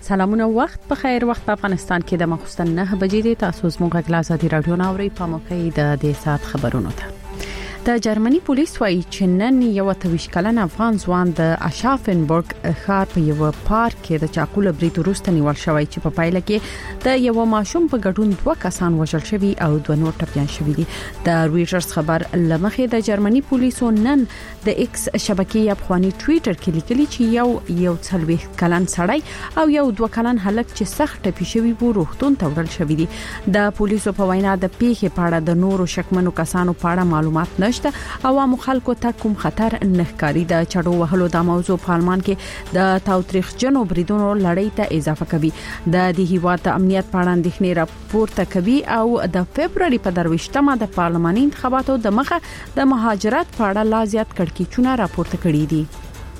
سلامونه وخت په خیر. وخت په افغانستان کې د مخصوصن 9 بجې د تاسو زموږ غلاس د رادیو ناوړي په موقع د سات خبرونو ته. د جرمني پولیس وايي چې نن یو 23 کلن افغان ځوان د اشافنبورګ ښار په یو پارک کې د چاقو برید وروسته نیول شوی چې په پایله کې د یو ماشوم په ګډون 2 کسان وژل شوي او 2 نور ټپيان شوي دي. د رويټرز خبر لمخې د جرمني پولیسو نن د ایکس شبکې افغاني ټوئیټر کې لیکلي چې یو 30 کلن سړی او یو 2 کلن هلک چې سخت ټپي شوی وو روغتون ته وړل شوی دي. د پولیسو په وینا د پیښې په اړه د نورو شکمنو کسانو په اړه معلومات نشته. عوامو خلکو ته کوم خطر نه ښکاري. د چړو وهلو د موضوع په آلمان کې د تاوتریخجنو بریدونو لړۍ ته اضافه کوي. د هیواد د امنیت په اړه اندېښنې راپورته کوي او د فبرवरी په 23مه د پارلماني انتخاباتو د مخه د مهاجرت په اړه لا زیات کړکېچونه راپورته کړي دي.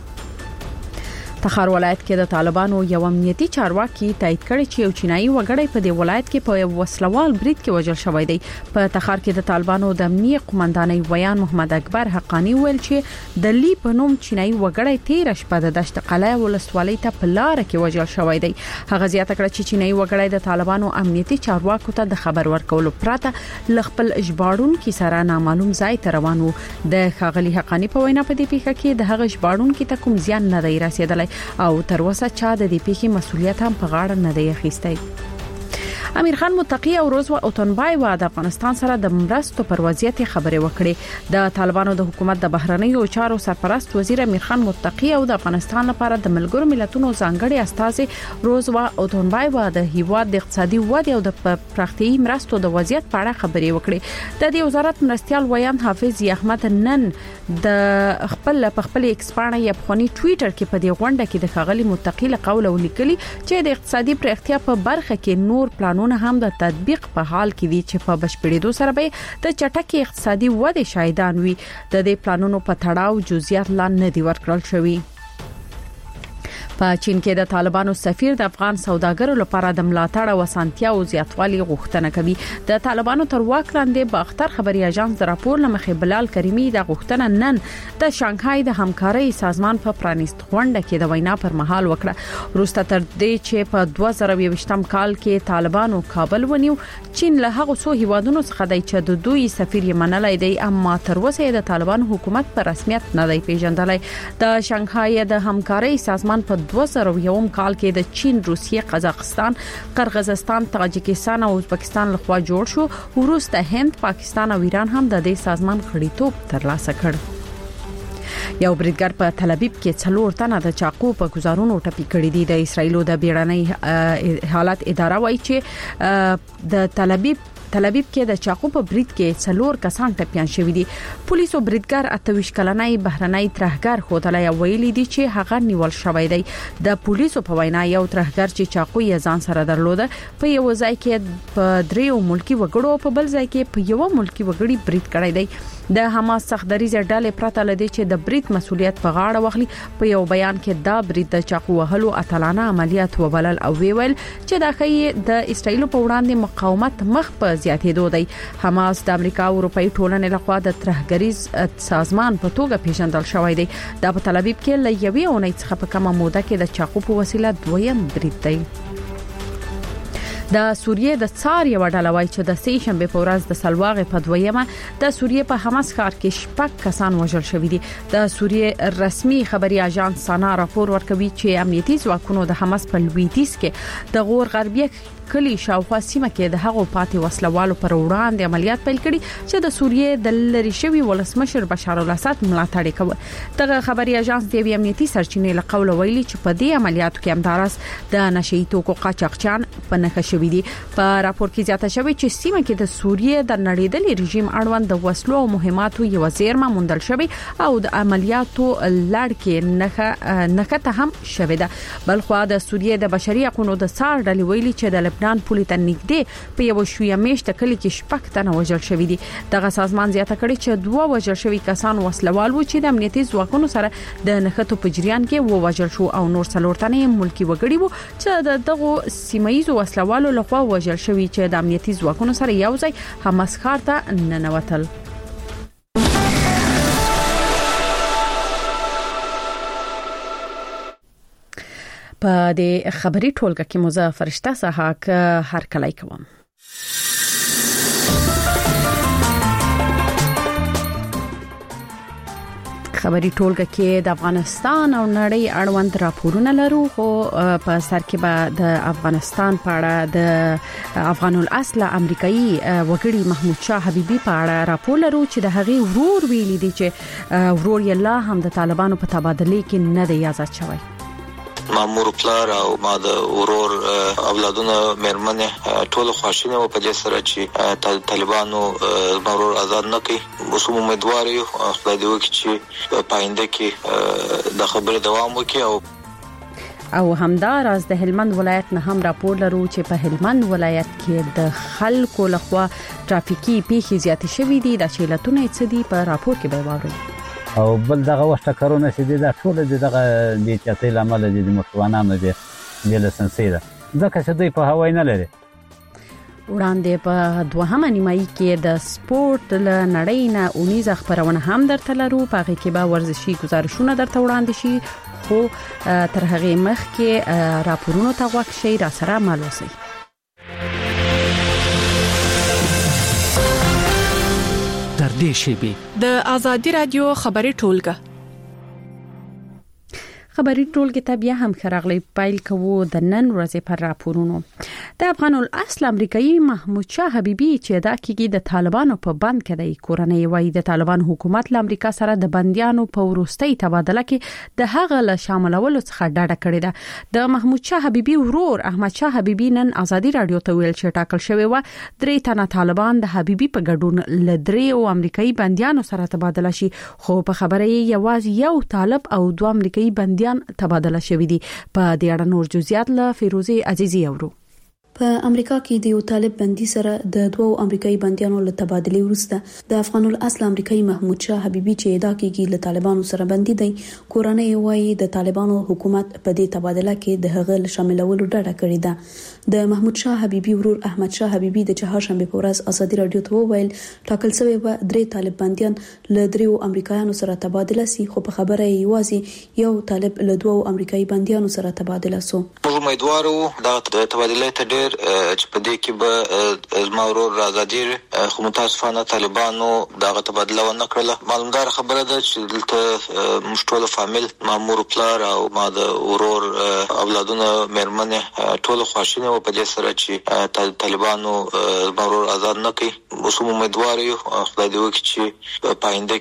تخار ولایت کې د طالبانو یو امنیتي چارواکي تایید کړی چې یو چینایي وګړی په دې ولایت کې په وسلوال برید کې وژل شوی دی. په تخار کې د طالبانو د امنیتي قومندانۍ ویان محمد اکبر حقانی ویل چې د لی په نوم چینایي وګړی 13 شپه د دشت قلعه ولسوالۍ ته په لار کې وژل شوی دی. هغه زیاته کړه چې چینایي وګړی د طالبانو امنیتي چارواکو ته د خبر ورکولو پرته لخپل اجبارونکو سره نامعلوم ځای ته روان وو. د خاغلی حقانی په وینا په دې پیښه کې د هغه اجبارونکو ته کوم زیان نه دی رسیدلی او تر اوسه چا د دې پیښې مسولیت هم په غاړه نه دی اخیستی. امیر خان متقی او روزوا اوتنبای د افغانستان سره د مرستو پر وضعیت خبرې وکړې. د طالبانو د حکومت د بهرنیو چارو سرپرست وزیر امیر خان متقی او د افغانستان لپاره د ملګرو ملتونو ځانګړي استازي روزوا اوتنبای د هیواد د اقتصادي ودې او د پراختیايي مرستو د وضعیت په اړه خبرې وکړې. د دې وزارت مرستيال ویان حافظ احمد نن د خپل ایکسپانه افغاني ټوئیټر کې په دې غونډه کې د خاغلی متقی له قول ولیکلي چې د اقتصادي پراختیا په برخه کې نور پلانونه هم د تطبیق په حال کې دي چې په بشپړېدو سره به د چټکې اقتصادي ودې شاهدان وي. د دې پلانونو په تړاو جزئیات لا نه دي ورکړل شوي. په چین کې د طالبانو سفیر د افغان سوداګرو لپاره د ملاتړ او اسانتیا او زیاتوالي غوښتنه کوي. د طالبانو تر واک لاندې باختر خبري اژانس د راپور لمخې بلال کریمی د غوښتنه نن د شانګهای د همکارۍ سازمان په پرانیست غونډه کې د وینا پر مهال وکړه. وروسته تر دې چې په 2020م کال کې طالبانو کابل ونیو، چین له هغه څو هیوادونو څخه دی چې د دوی سفیر یې منلای دی، اما تر اوسه د طالبانو حکومت په رسمیت نه دی پیژندلای. د شانګهای د همکارۍ سازمان په 2001 کال کې د چین، روسیې، قزاقستان، قرغیزستان، تاجکستان او ازبکستان لخوا جوړ شو. وروسته هند، پاکستان او ایران هم د دې سازمان غړیتوب ترلاسه کړ. یو بریدګر په تل ابیب کې 4 تنه د چاقو په گزارونو ټپي کړي دي. د اسرایلو د بیړنۍ حالت اداره وایي چې د تل ابیب کې د چاقو په برید کې 4 کسان ټپيان شوي دي. پولیسو بریدګر 28 کلنۍ بهرنۍ ترهګر خوتلای ویلي دي چې هغه نیول شوی دی. د پولیسو په وینا یو ترهګر چې چاقو یې ځان سره درلوده په یو ځای کې په 3 ملکی وګړو په بل ځای کې په یو ملکی وګړي برید کړی دی. د حماس سختدریزه ډلې پرته لدی چې د برید مسولیت په غاړه واخلي. په یو بیان کې دا برید د چاقو وهلو اتلانه عملیات وبلل او ویل چې دا خې د اسرایل په وړاندې مقاومت مخ په زیاتېدو دی. حماس د امریکا او اروپאי ټولنې لخوا د ترهګریز سازمان په توګه پیژندل شوی دی. دا په تل ابیب کې ل یوې اونۍ څخه په کومه موده کې د چاقو په وسیله دویم برید دی. د سوریې د څار یو ډله وایي چې د سې شنبه په ورځ د سلواغې په 2مه د سوریې په حماس ښار کې 6 کسان وژل شوي دي. د سوریې رسمي خبري اژانس سانا راپور ورکوي چې امنیتي ځواکونو د حماس په لویدیځ کې د غور غربیه کلی شاوخوا سیمه کې د هغو پاتې وسلوالو پر وړاندې عملیات پیل کړي چې د سوریې د لری شوی ولسمشر بشار الاسد ملاتړ کوي. دغه خبري اژانس د امنیتي سرچینې له قول ویلي چې په دې عملیاتو کې همدارس د نشئی توکو قاچاقچیان په نښه شوي دي. په راپور کې زیاته شوی چې سیمه کې د سوریې د نړیدلې رژیم اړوند د وسلو او مهماتو یو زیرمه موندل شوی او د عملیاتو لړ کې نښته هم شوې ده. بلخو د سوریې د بشري حقوقو د سار ډلې ویلي چې د لبنان پولې ته نږدې په یو شویه میشته کلی کې 6 تنه وژل شوی دي. دغه سازمان زیاته کړي چې 2 وژل شوی کسان وسلوال و چې د امنیتي ځواکونو سره د نښتو په جریان کې وژل شو او نور 4 تنه ملکی وګړي وو چې دغه سیمایي وسلوالو لخوا وژل شوی چې د امنیتي ځواکونو سره یو ځای حماس ښار ته ننوتل. په دې خبري ټولګه کې مزه فرشته سحاق هر کله کوم. خبري ټولګه کې د افغانستان او نړۍ اړوند راپورونه لرو خو په سر کې به د افغانستان په اړه د افغان الاصل امریکایي وګړي محمود شاه حبیبي په اړه راپور لرو چې د هغې ورور ویلي دی چې ورور یې لا هم د طالبانو په تبادله کې نه دی آزاد شوی. مامور پلار او ما د ورور اولادونه مېرمنې ټول خواشینه او په دې سره چې طالبانو مامور آزاد نه کړي. اوس هم امیدوار یو خدای دې وکړي چې په آینده کې د خبرې دوام وکړي. او همداراز د هلمند ولایت نه هم راپور لرو چې په هلمند ولایت کې د خلکو لخوا ترافیکي پیښې زیاتې شوې دي. د چیلتونه څه دي په راپور کې به واورئ. او بل دغه وخت کارونه چې دا ټول دغه د احتیاطي لامل د موټروانانو د لسنسي ده ځکه چې دوی په هوای نه لري. وړاندې په دوهمه نیمایي کې د سپورت له نړۍ نه اونیزه خبرونه هم درته لرو. په هغه کې به ورزشي گزارشونه درته وړاندې شي خو تر هغه مخکې راپورونو ته غوږ شئ. را سره مل اوسئ. در دې شیبه د ازادي رادیو خبري ټولګه خبري ټولګه ته بیا هم خراغلی پایل کوو د نن ورځې پر راپورونو. د افغان الاصل امریکایي محمود شاه حبیبي چې دا کېږي د طالبانو په بند کې دی. کورنۍ وايي د طالبان حکومت له امریکا سره د بنديانو په وروستۍ تبادله کې د هغه له شاملولو څخه ډاډه کړې ده. د محمود شاه حبیبي ورور احمد شاه حبیبي نن ازادي رادیو ته ویل چې ټاکل شوی و 3 تنه طالبان د حبیبي په ګډون ل 3 او امریکایي بنديانو سره تبادله شي. خو په خبره یې یوازې یو طالب او 2 امریکایي بنديان تبادله شوی دي. په دې اړه نور جزئیات له فیروزه عزیزی اورو. په امریکا کې د یو طالب بندي سره د 2 امریکایي بنديانو له تبادله وروسته د افغان الاصل امریکایي محمود شاه حبیبي چې دا کېږي له طالبانو سره بندي دی. کورنۍ وايي د طالبانو حکومت په دې تبادله کې د هغه شاملولو ډاډه کړې ده. د محمود شاه حبیبي ورور احمد شاه حبیبي د چهارشنبه په ورځ ازادي رادیو ته وویل ټاکل شوی و 3 طالب بنديان له 3 امریکایانو سره تبادله سي. خو په خبره یې یوازې یو طالب له 2 امریکایي بنديانو سره تبادله سو. امیدوار وو دا تبادله ته چې په دې کې به زموږ ازادي خو متاسفانه طالبانو دغه تبادله ونه کړله. معلومدار خبره ده چې دلته مشټول فامیل مامور پلار او ما د ورور اولادونه مېرمنې ټول خواشینه او په دې سره چې طالبانو زموږ آزاد نه کړي. اوس هم امیدوار یو خدای دې وکړي چې په آینده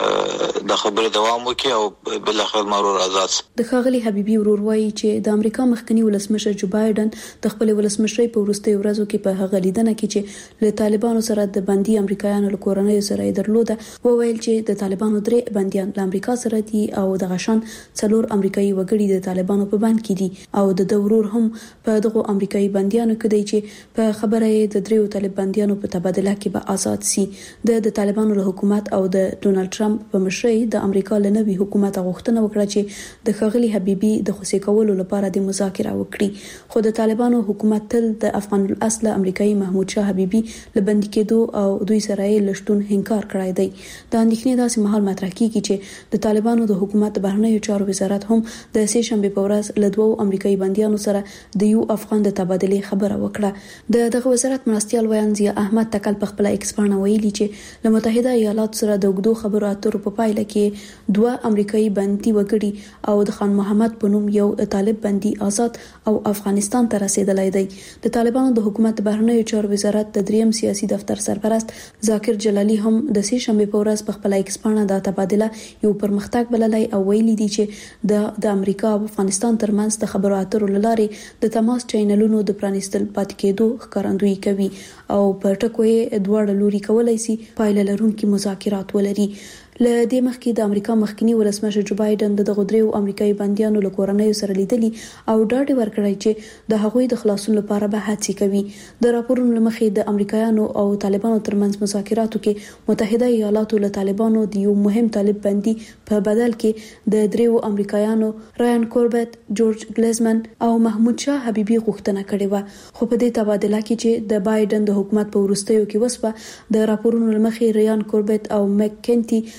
کې د خبرې دوام وکړي او بل اخر زموږ آزاد. د ښاغلي حبیبي ورور وايي چې د امریکا مخکنی ولسمشر جو بایدن د خپل ولسمشرۍ په وروستي ورځو کې په هغه لیدنه کې چې له طالبانو سره د بندي امریکایانو له کورنۍ سره درلوده وویل چې د طالبانو 3 بنديان له امریکا سره دي او د غشن 4 امریکایي وګړي د طالبانو په بند کې دي او د ضرور هم په دغه امریکایي بنديانو کې دی چې په خبره د 3 طالب بنديانو په تبادله کې به آزاد سي. د طالبانو له حکومت او د ډونالد ټرمپ په مشرۍ د امریکا له نوي حکومت غوښتنه وکړه چې د ښاغلي حبیبي د خوشی کولو لپاره د مذاکره وکړي. خو د طالبانو حکومت تل د افغان الاصل امریکایي محمود شاه حبیبي لبندي کېدو او دوی سره یې لشتون انکار کړی دی. د اندېښنې داسې مهال مطرح کیږي چې د طالبانو د حکومت بهرنیو چارو وزارت هم د سه شنبه په ورځ له 2 امریکایي بنديانو سره د یو افغان د تبادله خبره وکړه. دغه وزارت مرستيال ویان ضیا احمد تکل په خپل ایکس باندې ویلي چې له متحده ایالاتو سره د وګړو خبرو اترو په پایله کې 2 امریکایي بندي وګړي او د خان محمد په نوم یو طالب بندي آزاد او افغانستان ته رسیدلی دی. د طالبانو د حکومت بهرنیو چارو وزارت د 3م سیاسي دفتر سرپرست ذاکر جلالی هم د سه شنبه په ورځ په خپل ایکس باندې د تبادله یو پرمختګ بللی او ویلي دی چې د امریکا او افغانستان ترمنځ د خبرو اترو لارې د تماس چینلونو د پرانیستل پات کېدو ښکارندویي کوي او په ټکو یې دواړه لوري کولای شي پایله لرونکي مذاکرات ولري. له دې مخکې د امریکا مخکنی ولسمشر جو بایدن د 3 امریکایي بنديانو له کورنۍ سره لیدلي او ډاډ ورکړی چې د هغوی د خلاصون لپاره به هڅې کوي. د راپورونو مخې د امریکایانو او طالبانو ترمنځ مذاکراتو کې متحده ایالاتو له طالبانو د یو مهم طالب بندي په بدل کې د 3 امریکایانو رایان کوربت، جورج گلیزمن او محمود شاه حبیبي غوښتنه کړې و. خو په دې تبادله کې چې د بایدن د حکومت په وروستیو کې وسوه د راپورونو مخې رایان کوربت او مک کینټي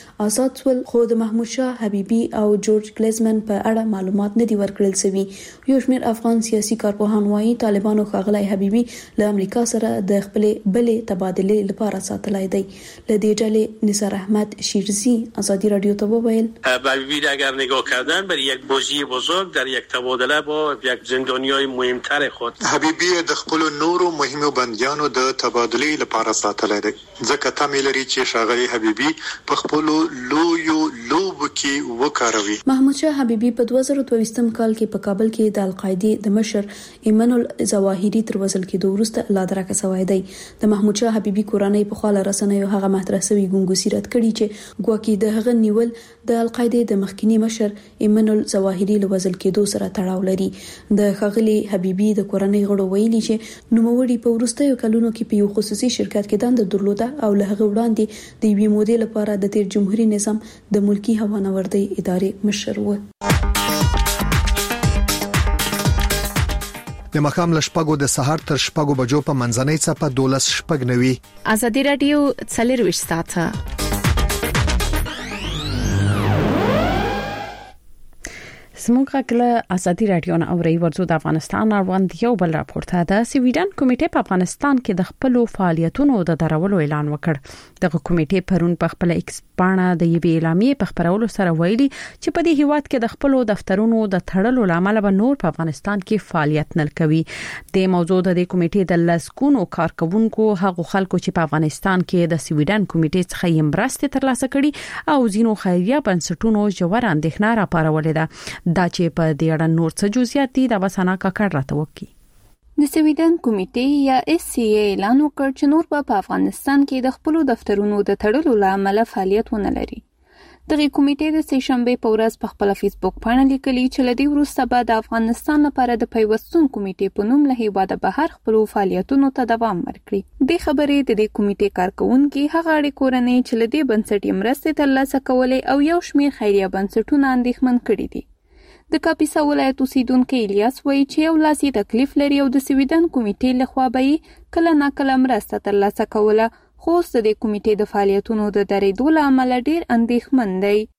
آزاد ول خو د محمود شاه حبیبي او جورج کلیزمن په اړه معلومات نه دي ورکړل شوی یو شمېر افغان سیاسي کارپوهان وايي طالبانو ښاغلی حبیبي له امریکا سره د خپل بلې تبادلې لپاره ساتلای دی لدی ډلې نثار احمد شیرزی آزادی رادیو ته وویل حبیبی اگر نگاه کردن بر یک بازی بزرگ در یک تبادله با یک زندانیای مهمتر خود حبیبی د خپل نورو مهمو بندیانو د تبادلې لپاره ساتلای دی ځکه تمه لري چې ښاغلی حبیبي په خپل لویو لوبو کې وکاروي محمود شاه حبیبي په 2022م کال کې په کابل کې د القاعده د مشر ایمن الظواهری تر وصل کېدو وروسته الله درکه سوای دی د محمود شاه حبیبي کورنۍ په خاله رسنیو هغه محترسوي ګونګوسی رد کړي چې ګواکې د هغه نیول د القاعده د مخکنی مشر ایمن الظواهری له وصل کېدو سره تړاو لري د ښاغلي حبیبي د کورنۍ غړو ویلي چې نوموړي په وروستیو کلونو کې په یو خصوصي شرکت کې دنده درلوده او له هغه وړاندې د یوې مودې لپاره د تیر جمهوریت نظام د ملکی هوانوردی ادارې مشر و د مخام لشپګو د سحر تر شپګو بجو په منځنۍ صفه 12:90 آزادی رادیو 24 ساعته زموږ کله آزادی رادیو نه اوري ورزو د افغانستان اړوند یو بل راپورته ده سویډن کمیټه په افغانستان کې د خپل فعالیتونو د درولو اعلان وکړ دغه کمیټه پرون په خپل ایکس باندې د یوې اعلامیې په خبرولو سره ویلي چې په دې هیواد کې د خپل دفترونو د تړلو لامل به نور په افغانستان کې فعالیت نه کوي د موضوع د کمیټې د لسکونو کارکونکو هغه خلکو چې په افغانستان کې د سویډن کمیټې څخه یې مرستې ترلاسه کړي او ځینو خیریه بنسټونو جوړ اندېښنه راپارولې ده دا چې په دې اړه نور څه جزئیات دي دا وسانه کاکړ راته وکړي د سویډن کمیټې یا اس سی ای اعلان وکړ چې نور په افغانستان کې د خپل دفترونو د تړلو لامل فعالیت ونه لري دغه کمیټې د سه شنبه په ورځ په خپل فیسبوک باندې لیکلي چې لدی وروسته به د افغانستان لپاره د پیوستون کمیټې په نوم له هیواده بهر خپل فعالیتونو ته دوام ورکړي د خبرې د کمیټې کارکونکو هغه اړ کورنۍ چې لدی بنسټي مرستې ترلاسه کولې او یو شمېر خیریه بنسټونه اندېښمن کړي دي د کاپیسا ولایت اوسیدونکو الیاس وایي چې یو لاسي تکلیف لري او د سویډن کمیټې لخوا به کله ناکله مرسته ترلاسه کوله خو د کمیټې د فعالیتونو د درېدو لامل ډیر اندېښمن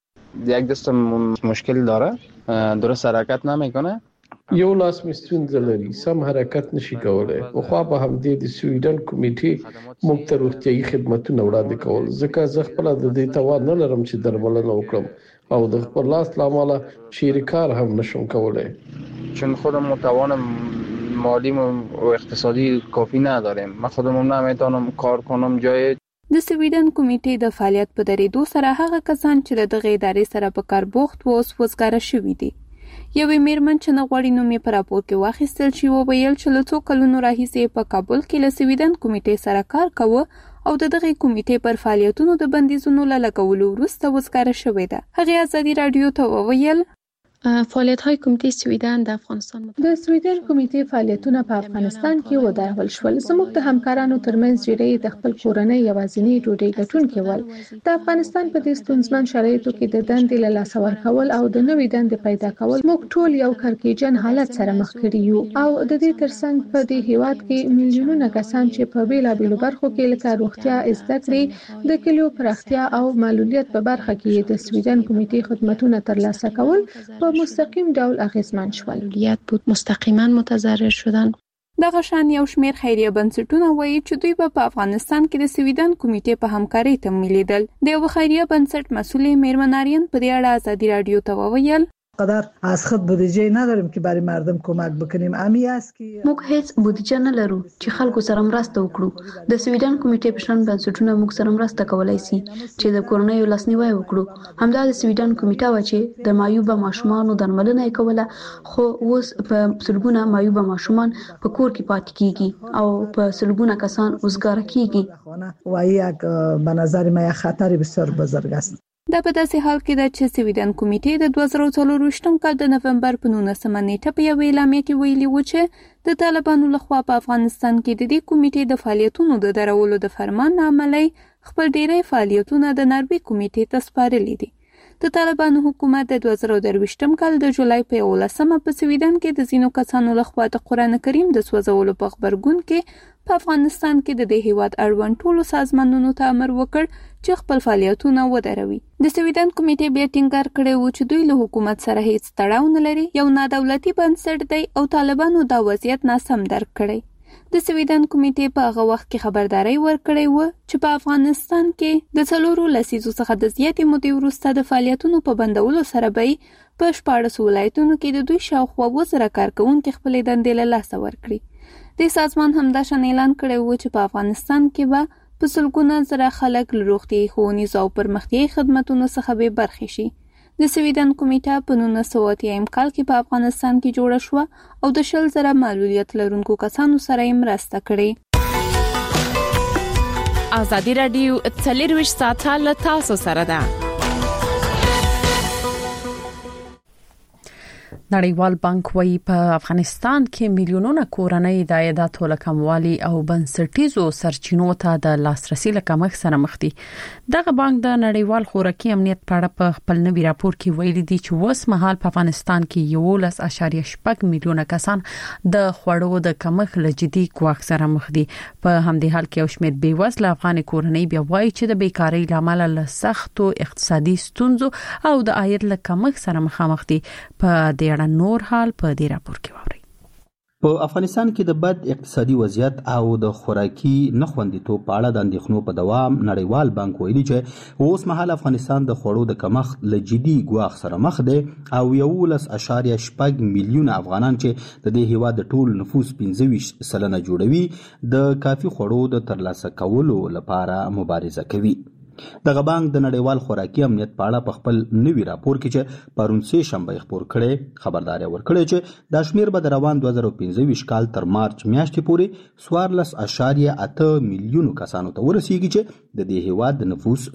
دی یک دستم مشکل داره درست حرکت نمیکنه یو لاس مستونزه لري سم حرکت نشي کولای او خو په همدې د سویډن کمیټې موږ ته روغتیايي خدماتونه وړاندې کول ځکه زه خپل د دې توان نه لرم چې درملنه وکړم او د خپل لاس لامل شریکار هم نشم کولای چون خودم توان مالی و اقتصادی کافی ندارم من خودم نمیتونم کار کنم جای د سویډن کمیټې د فعالیت په درېدو سره هغه کسان چې دغه ادارې سره په کار بوخت و اوس وزګار شوي دي یوې میرمن چې نه غواړي نوم یې په راپور کې واخیستل شي وویل چې له څو کلونو راهیسې په کابل کې له سویډن کمیټې سره کار کوي او دغه کمیټې پر فعالیتونو د بندیزونو لګولو وروسته وزګار شوې ده هغه آزادی رادیو ته وویل فعالیت‌های کمیته سویډن د افغانستان د سویډن کمیټې فعالیتونه په افغانستان کې ودرول شول زموږ د همکارانو ترمنځ ډېری د خپل کورنۍ یوازینی ډوډۍ ګټونکي ول د افغانستان په دې ستونزمن شرایطو کې د دندې له لاسه ورکول او د نوې دندې پیدا کول موږ ټول یو کړکېچن حالت سره مخ کړي یو او د دې ترڅنګ په دې هیواد کې میلیونونه کسان چې په بیلابېلو برخو کې لکه روغتیا زده کړې د کلیو پراختیا او معلولیت په برخه کې د سویډن کمیټې خدماتونه ترلاسه کول په مستقیم ډول اغیزمن شول بود مستقیما متضرر شدن دغه شان یو شمېر خیریه بنسټونه وایي چې دوی په افغانستان کې د سویډن کمیټې په همکارۍ تمویلیدل د یو خیریه بنسټ مسئول میرمن آریان په دې اړه آزادی رادیو ته وویل قدر از خود بودجه نداریم که برای مردم کمک بکنیم امی است که موږ هیڅ بودجه نه لرو چې خلکو سره مرسته وکړو د سویډن کمیټې په شان بنسټونه موږ سره مرسته کولای شي چې د کورونیو لاسنیوي وکړو همدا د سویډن کمیټه و چې د مایوبه ماشومانو درملنه کوله خو اوس په سلګونه مایوبه ماشومان په کور کې پاتې کیږي او په سلګونه کسان وزګار کیږي و یک به نظر ما خطر بسیار بزرگ است دا په داسې حال کې ده چې سویډن کمیټې د 2024 کال د نومبر په 19 نیټه په یو اعلامیه کې ویلي و چې د طالبانو لخوا په افغانستان کې د دې کمیټې د فعالیتونو د درولو د فرمان عملی خپل ډیری فعالیتونه د نروې کمیټې ته سپارلي دي د طالبانو حکومت د 2023 کال د جولای په 11 په سویډن کې د ځینو کسانو لخوا د قرآن کریم د سوځولو په خبرګون کې په افغانستان کې د دې هیواد اړوند ټولو سازمانونو ته امر وکړ چې خپل فعالیتونه ودروي. د سویډن کمیټې بیا ټینګار کړی و چې دوی له حکومت سره هیڅ تړاو نه لري، یو نادولتي بنسټ دی او طالبانو دا وضعیت ناسم درک کړی. د سویډن کمیټې په هغه وخت کې خبرداري ورکړې و چې په افغانستان کې د 4 لسیزو څخه د زیاتې مودې وروسته د فعالیتونو په بندولو سره به په 14 ولایتونو کې د دوی شاوخوا 1000 کارکونکو خپل دندې له لاسه ورکړي. د سازمان همدا شان اعلان کړی و چې په افغانستان کې به په سلګونه زره خلک له روغتیايي ښوونیزو او پرمختیایي خدماتو څخه به برخې شي. د سویډن کمیټه په 1980 کال کې په افغانستان کې جوړه شوه او د 100,000 معلولیت لرونکو کسانو سره یې مرسته کړې. ازادي رادیو 24 ساعته له تاسو سره ده. نړیوال بانک وايي په افغانستان کې میلیونونه کورنۍ د عایداتو له کموالي او بنسټیزو سرچینو ته د لاسرسي له کمښت سره مخ دي. دغه بانک د نړیوال خوراکي امنیت په اړه په خپل نوي راپور کې ویلي دي چې اوس مهال په افغانستان کې 11.8 میلیونه کسان د خوړو د کمښت له جدي ګواښ سره مخ دي. په همدې حال کې یو شمېر بیوزله افغان کورنۍ بیا وایي چې د بیکارۍ لامل له سختو اقتصادي ستونزو او د عاید له کمښت سره مخامخ دي. په دې نور حال په دې راپور کې ووري. په افغانستان کې د بد اقتصادي وضعیت او د خوراکي نخوندیتوب په اړه د اندېښنو په دوام نړیوال بانک ویلي چې اوس مهال افغانستان د خوړو د کمښت له جدي ګواښ سره مخ دی او 11.8 میلیونه افغانان چې د دې هیواد د ټول نفوس 25% جوړوي د کافي خوړو د ترلاسه کولو لپاره مبارزه کوي. دغه بانک د نړیوال خوراکي امنیت په اړه په خپل نوي راپور کې چې پرون سه شنبه خبر کړي خبرداري ورکړي چې د شمیر به د روان 2015 کال تر مارچ میاشتې پورې 14.8 میلیونو کسانو ته ورسیږي چې د دې هیواد د نفوس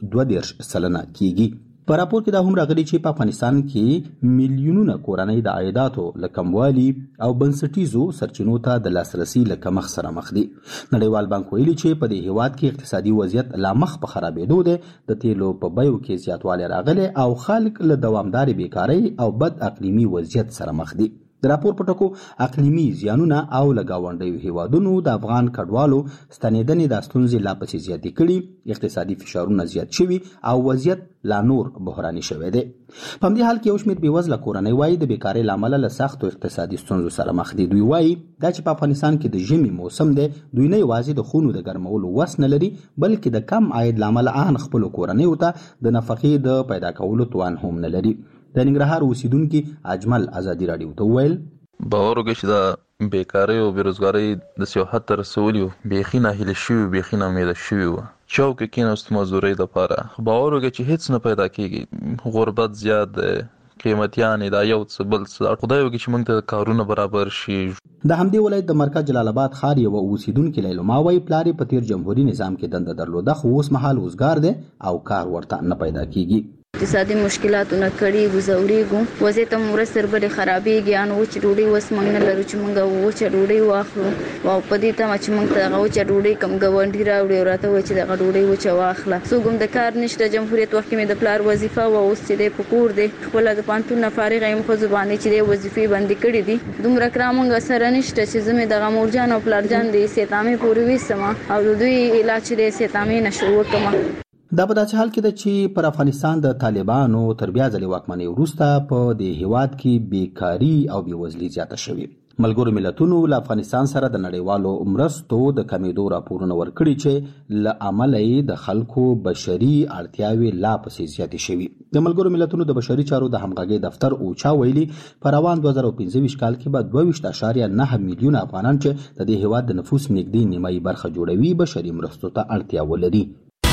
2% کیږي. په راپور کې دا هم راغلي چې په افغانستان کې میلیونونه کورنۍ د عایداتو له کموالي او بنسټیزو سرچینو ته د لاسرسي له کمښت سره مخ دي. نړیوال بانک ویلي چې په دې هیواد کې اقتصادي وضعیت لا مخ په خرابېدو دی، د تیلو په بیو کې زیاتوالی راغلی او خلک له دوامدارې بیکارۍ او بد اقلیمي وضعیت سره مخ دي. د راپور په ټکو اقلیمي زیانونه او له ګاونډیو هیوادونو د افغان کډوالو ستنېدنې د ستونزې لا پسې زیاتې کړي، اقتصادي فشارونه زیات شوي او وضعیت لا نور بحراني شوی دی. په همدې حال کې یو شمېر بېوزله کورنۍ وایي د بیکارۍ له امله له سختو اقتصادي ستونزو سره مخ دي. دوی وایي دا چې په افغانستان کې د ژمي موسم دی، دوی نه یوازې د خونو د ګرمولو وس نه لري بلکې د کم عاید له امله ان خپلو کورنیو ته د نفقې د پیدا کولو توان هم نه لري. د ننګرهار اوسیدونکي اجمل ازادي رادیو ته وویل باور وکړئ چې د بیکارۍ او بیروزګارۍ د سیو حد ته رسولي بیخي ناهیلي شوي بیخي ناامیده شوي وو. چوک کې کېناستو مزدورۍ دپاره باور وکړئ چې هېڅ نه پیدا کېږي، غربت زیات دی، قیمتیانې دا یو څه بل څه، خدای وکړي چې موږ ته کارونه برابر شي. د همدې ولایت د مرکز جلال آباد ښار یوه اوسیدونکې لیلما وایي پلار یې په تیر جمهوري نظام کې دنده درلوده خو اوس مهال وزګار دی او کار ورته نه پیدا کېږي. اقتصادي مشکلاتونه کړي ګزوريږو وضعیت هم ورسره بل خرابېږي ان و چې ډوډۍ وس موږ نه لرو چې موږ و چې ډوډۍ واخلو او په دې ته چې موږ ته هغه چې ډوډۍ کم ګاونډي راوړي او راته و چې دغه ډوډۍ و چې واخله څوک هم د کار نشته. جمهوریت وخت کې مې د پلار وظیفه و اوس چې د پکور دی خپل د پانتون نه فارغ یم خو زبانه چې د وظیفې باندې کړې دي دومره کرامنګ سره نشته چې زمې د غمور جان او پلار جان د سیتامې پورې وسم او دوی علاج د سیتامې نشو وکم. دا په داسې حال کې ده چې پر افغانستان د طالبانو تر بیا ځلې واکمنۍ وروسته په دې هیواد کې بیکاري او بېوزلي زیاته شوې. ملګرو ملتونو له افغانستان سره د نړیوالو مرستو د کمیدو راپورونه ورکړي چې له امله یې د خلکو بشري اړتیاوې لا پسې زیاتې شوي. د ملګرو ملتونو د بشري چارو د همغږۍ دفتر اوچا ویلي په روان 2015 کال کې به 22.9 میلیونه افغانان چې د دې هیواد د نفوس نږدې نیمایي برخه جوړوي بشري مرستو ته اړتیا ولري.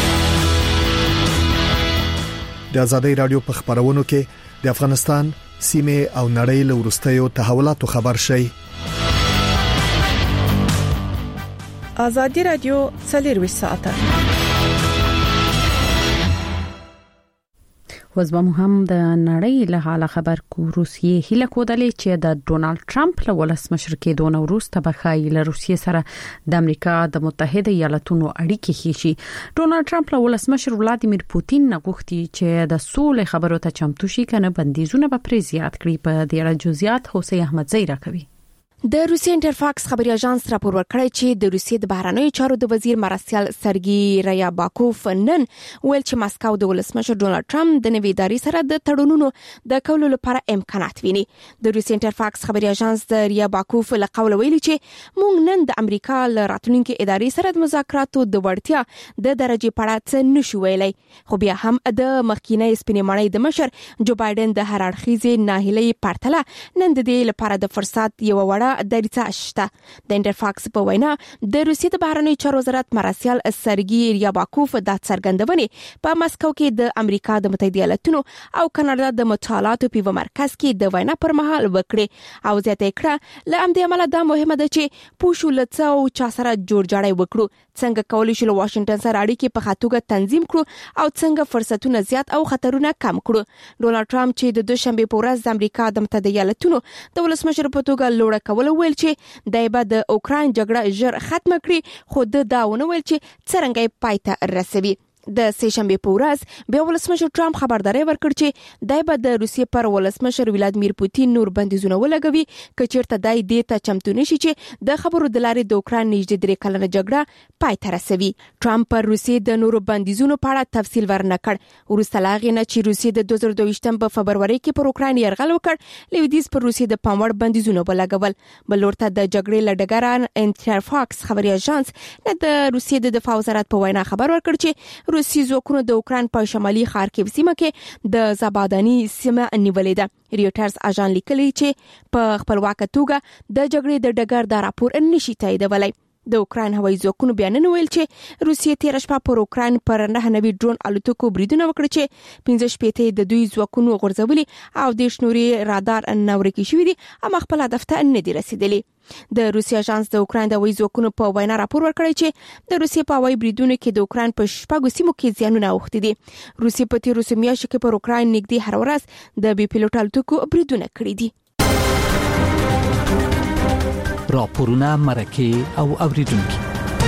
د ازادي رادیو په خبرونو کې د افغانستان سیمه او نړۍ له ورستیو تحولاتو خبر شي. ازادي رادیو 24 ساعته وزبم هم د نړۍ له حاله خبر کو. روسیې هیله کودلې چې د ډونالد ټرمپ له ولسمشر کېدو نه وروسته به ښایي له روسیې سره د امریکا د متحده ایالاتونو اړیکې ښې شي. ډونالد ټرمپ له ولسمشر ولادیمیر پوتین نه غوښتي چې د سولې خبرو ته چمتو شي کنه بندیزونه به پرې زیات کړي. په دې اړه جزئیات حسین احمدزی راکوي. د روسي انټرفاکس خبري اژانس راپور ورکړی چې د روسي د بهرنیو چارو د وزیر مارسیال سرګي ریاباکوف نن ویل چې ماسکو د ولسمشر ډونالد ټرمپ د نوي ادارې سره د تړونونو د کولو لپاره امکانات ویني. د روسي انټرفاکس خبري اژانس د ریاباکوف له قوله ویلي چې موږ نن د امریکا له راتلونکي ادارې سره د مذاکراتو د وړتیا د درجه پړه څه نشو ویلای، خو بیا هم د مخکینی سپینې د مشر جو بایدن د هر اړخیزې ناهیلۍ پرتله نن د دې لپاره د فرصت یو وړه دریڅه شته. د انټرفاکس په وینا د روسیې د بهرنیو چارو وزارت مارسیال سرګي ریاباکوف د څرګندونې په مسکو کې د امریکا د متحده ایالاتونو او کاناډا د مطالعاتو په مرکز کې د وینا پر مهال وکړي او زیاته کړه له امده عمله دا مهمه ده چې پوښو لڅ او چا سره جوړ جاړی وکړو، څنګه کولی شو له واشنگټن سره اړیکې په خاطوګه تنظیم کړو او څنګه فرصتونه زیات او خطرونه کم کړو. ډونالد ټرمپ چې د دوشنبه په ورځ د امریکا د متحده ایالاتونو د ولسمشر په توګه لوړه کول ویل چې دایبه د اوکراین جګړه ژر ختم کړي، خو دا ونه ویل چې څنګه پای ته رسوي. د سهشنبه په ورځ بیا ولسمشر ټرمپ خبرداري ورکړ چې دایبه د روسیې پر ولسمشر ولادیمیر پوتین نور بندیزونه ولګوي کچیرته دای دې ته چمتو نشي چې د خبرو د لارې د اوکراین نږدې 3 کلنه جګړه پای ته رسوي. ټرمپ پر روسیې د نورو بندیزونو په اړه تفصیل ورنکړ. وروسته لا غي نه چې روسیې د 2022 په فبروري کې پر اوکراین یرغل وکړ، لویدیز پر روسیې د پاموړ بندیزونه ولګول. بلورته د جګړې لډګران انټرفاکس خبري اژانس نه د روسیې د دفاع وزارت په وینا خبر ورکړ چې روسي ځواکونو د اوکراین په شمالي خارکیو سیمه کې د زابادانی سیمه نیولې ده. ریوټرز اژانس لیکلي چې په خپلواک توګه د جګړې د ډګر د راپور نشي تاییدولای. د اوکراین هوایي ځواکونو بیان ویل چې روسیې تیر شپه پر اوکراین پر 9 ډرون الوتکو بریدونه وکړي چې 15 د دوی ځواکونو غورځولي او د شنوري رادار نورکی شوې دي اما خپل هدف ته نه دي رسیدلي. د روسي اژانس د اوکراین د هوایي ځواکونو په وینا راپور ورکړی چې د روسیې په هوایي بریدونو کې د اوکراین په شپږو سیمو کې زیانونه اوښتي دي. روسیې په تیر میاشتو کې پر اوکراین نږدې هر ورځ د بي پیلوټ الوتکو بریدونه کړي دي. راپورونه مرکه او اوریدونکو.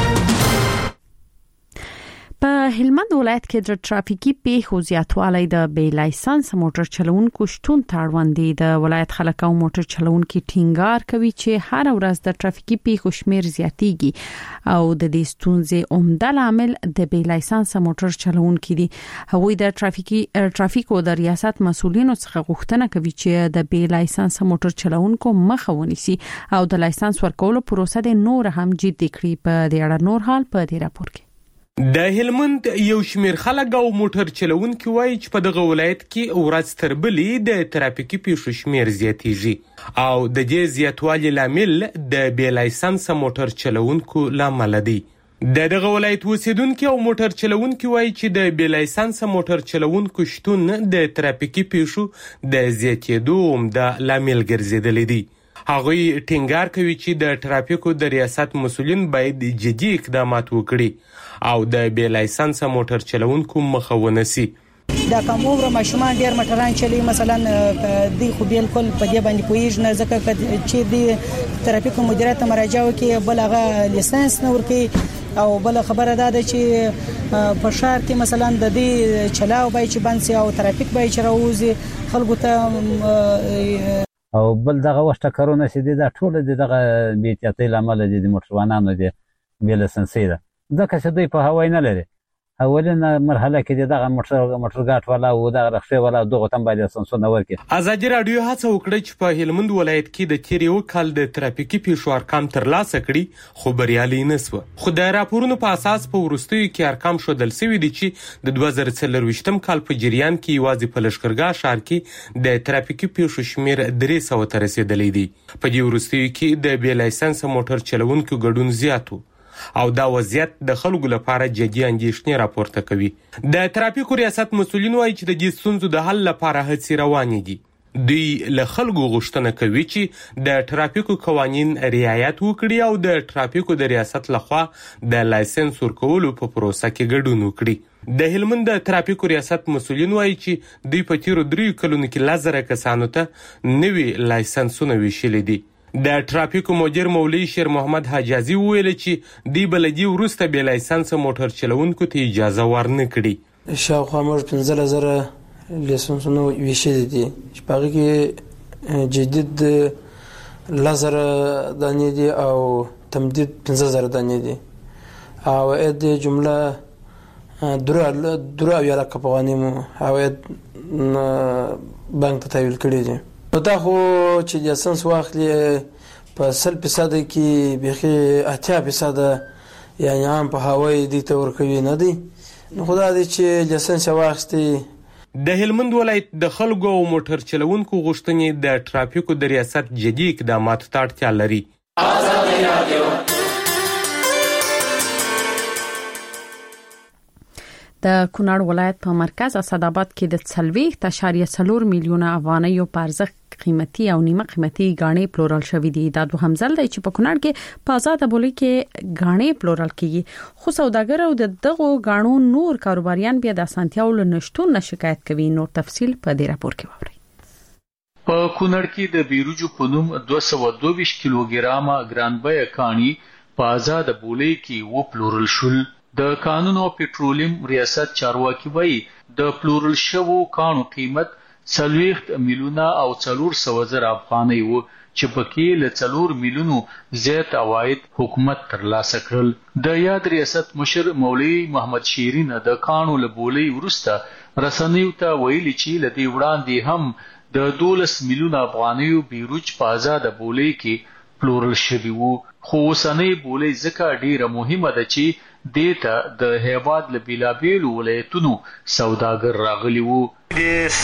په هلمند ولایت کې د ټرافیکي پیښو زیاتوالی د بې لایسنس موټر چلوونکو شتون تړوند دي. د ولایت خلک او موټر چلوونکو ټینګار کوي چې هر ورځ د ټرافیکي پیښو شمیر زیاتېږي او د دې ستونزې عمده عامل د بې لایسنس موټر چلوونکو دي. هغوی د ټرافیکو د ریاست مسؤلینو څخه غوښتنه کوي چې د بې لایسنس موټر چلوونکو مخه ونیسي او د لایسنس ورکولو پروسه د نور هم جدي کړي. په دې اړه نور حال په دې راپور کې. د هلمند یو شمیر خلک او موټر چلوونکي وایي چې په دغه ولایت کې ورځ تر بلې د ترافیکي پیښو شمیر زیاتېږي او د دې زیاتوالي لامل د بې لایسنس موټر چلوونکو لامل دی. د دغه ولایت اوسیدونکو او موټر چلوونکي وایي چې د بې لایسنس موټر چلوونکو شتون د ترافیکي پیښو د زیاتېدو عمده لامل ګرځېدلی دی. هغوی ټینګار کوي چې د ټرافیکو د ریاست مسؤلین باید جدي اقدامات وکړي او د بې لایسنس موټر چلوونکو مخه ونیسي. دا کوم عمر ماشومان ډیر موټران چلی مثلا دی خو بالکل په دې باندې پوهیږي نه ځکه چې د ترافیکو مدیریت مراجعه وکړي بلغه لیسنس نه ورکړي او بل خبره ده چې په شهر کې مثلا د دې چلاو به چې بنسي او ترافیک به چې راوځي خلکو ته او بل دغه وخت کارونه چې دا ټول دغه بیتیاتې لامل دي د موټروانانو دي بل سنسي ده ځکه چې دوی په هوای نه لري. اولنه مرحله کې دغه موټرګاټ والا او دغه رخصه والا دغه تم باندې سنسور نور کې. ازادي رادیو هڅه وکړه چې په هلمند ولایت کې د تیر یو کال د ترافیکي پیښو ارقام ترلاسه کړي خو بریالي نه سو. خو د راپورونو په اساس په ورستیو کې ارقام شودل شوی دي چې د 2023م کال په جریان کې یوازې په لشکرګاه شهر کې د ترافیکي پیښو شمیر 300 ته رسیدلی دی. په دې ورستیو کې د بې لایسنس موټر چلوونکو ګډون زیاتو او دا وضعیت د خلکو لپاره جدي اندېښنې راپورته کوي. د ترافیکو ریاست مسؤلین وایي چې د دې ستونزو د حل لپاره هڅې روانې دي. دوی له خلکو غوښتنه کوي چې د ترافیکو قوانین رعایت وکړي او د ترافیکو د ریاست لخوا د لایسنس ورکولو په پروسه کې ګډون وکړي. د هلمند د ترافیکو ریاست مسؤلین وایي چې دوی په تیرو 3 کلونو کې 1000 کسانو ته نوي لایسنسونه ویشلي دي. د ترافیکو مدیر مولوی شیر محمد حجازي ویل چې دی بلدی ورسته بې لایسنس موټر چلوونکو ته اجازه ورنه کړي. شاوخوا موږ 15000 لایسنسونه ویشلي دي چې په هغه کې جدید 1000 دانې دي او تمدید 15000 دانې دي او د جمله درو یا لکه په غنیمو عواید بانک ته تحویل کړي دي. دا خو چې لایسنس واخلي په 100% کې بيخي 80% یعنی عام په هوایي دي ته ورکوي نه دي. خدا دې چې لایسنس واخستي. د هلمند ولایت د خلکو او موټر چلوونکو غوښتنې د ټرافیکو د ریاست جدي اقداماتو ته اړتیا لري. د کونړ ولایت په مرکز اسداباد کې د 40.4 میلیونه افغانیو په ارزښت قیمتي او نیمه قیمتي غاڼې پلورل شوې دي. دا دوهم ځل دی چې په کونړ کې په آزاد بولي کې غاڼې پلورل کیږي. خو سوداګر او دغه غاڼو نور کاروباریان بیا د اسانتیاو له نشټون شکایت کوي. نور تفصیل په دې راپور کې واورئ. په کونړ کې د بیروجو په نوم 222 کیلوګرامه ګرانبیه کاڼي په آزاد بولي کې وپلورل شول. د قانون او پټرولیم ریاست چارواکي وایي د پلورل شوو کانو قیمت 40 میلیونه او 400,000 افغانۍ وو چې پکې له 4 میلیونو زیات عواید حکومت ترلاسه کړل. د یاد ریاست مشر مولوی محمد شیرین د کانو له بولۍ وروسته رسنیو ته ویلي چې له دې وړاندې هم د 12 میلیونه افغانیو بیروج په آزاد بولۍ کې پلورل شوی وو. خو اوسنۍ بولۍ ځکه ډیره مهمه ده چې دیتا د هیواد له بیلابیلو ولایتونو سوداګر راغلي وو. د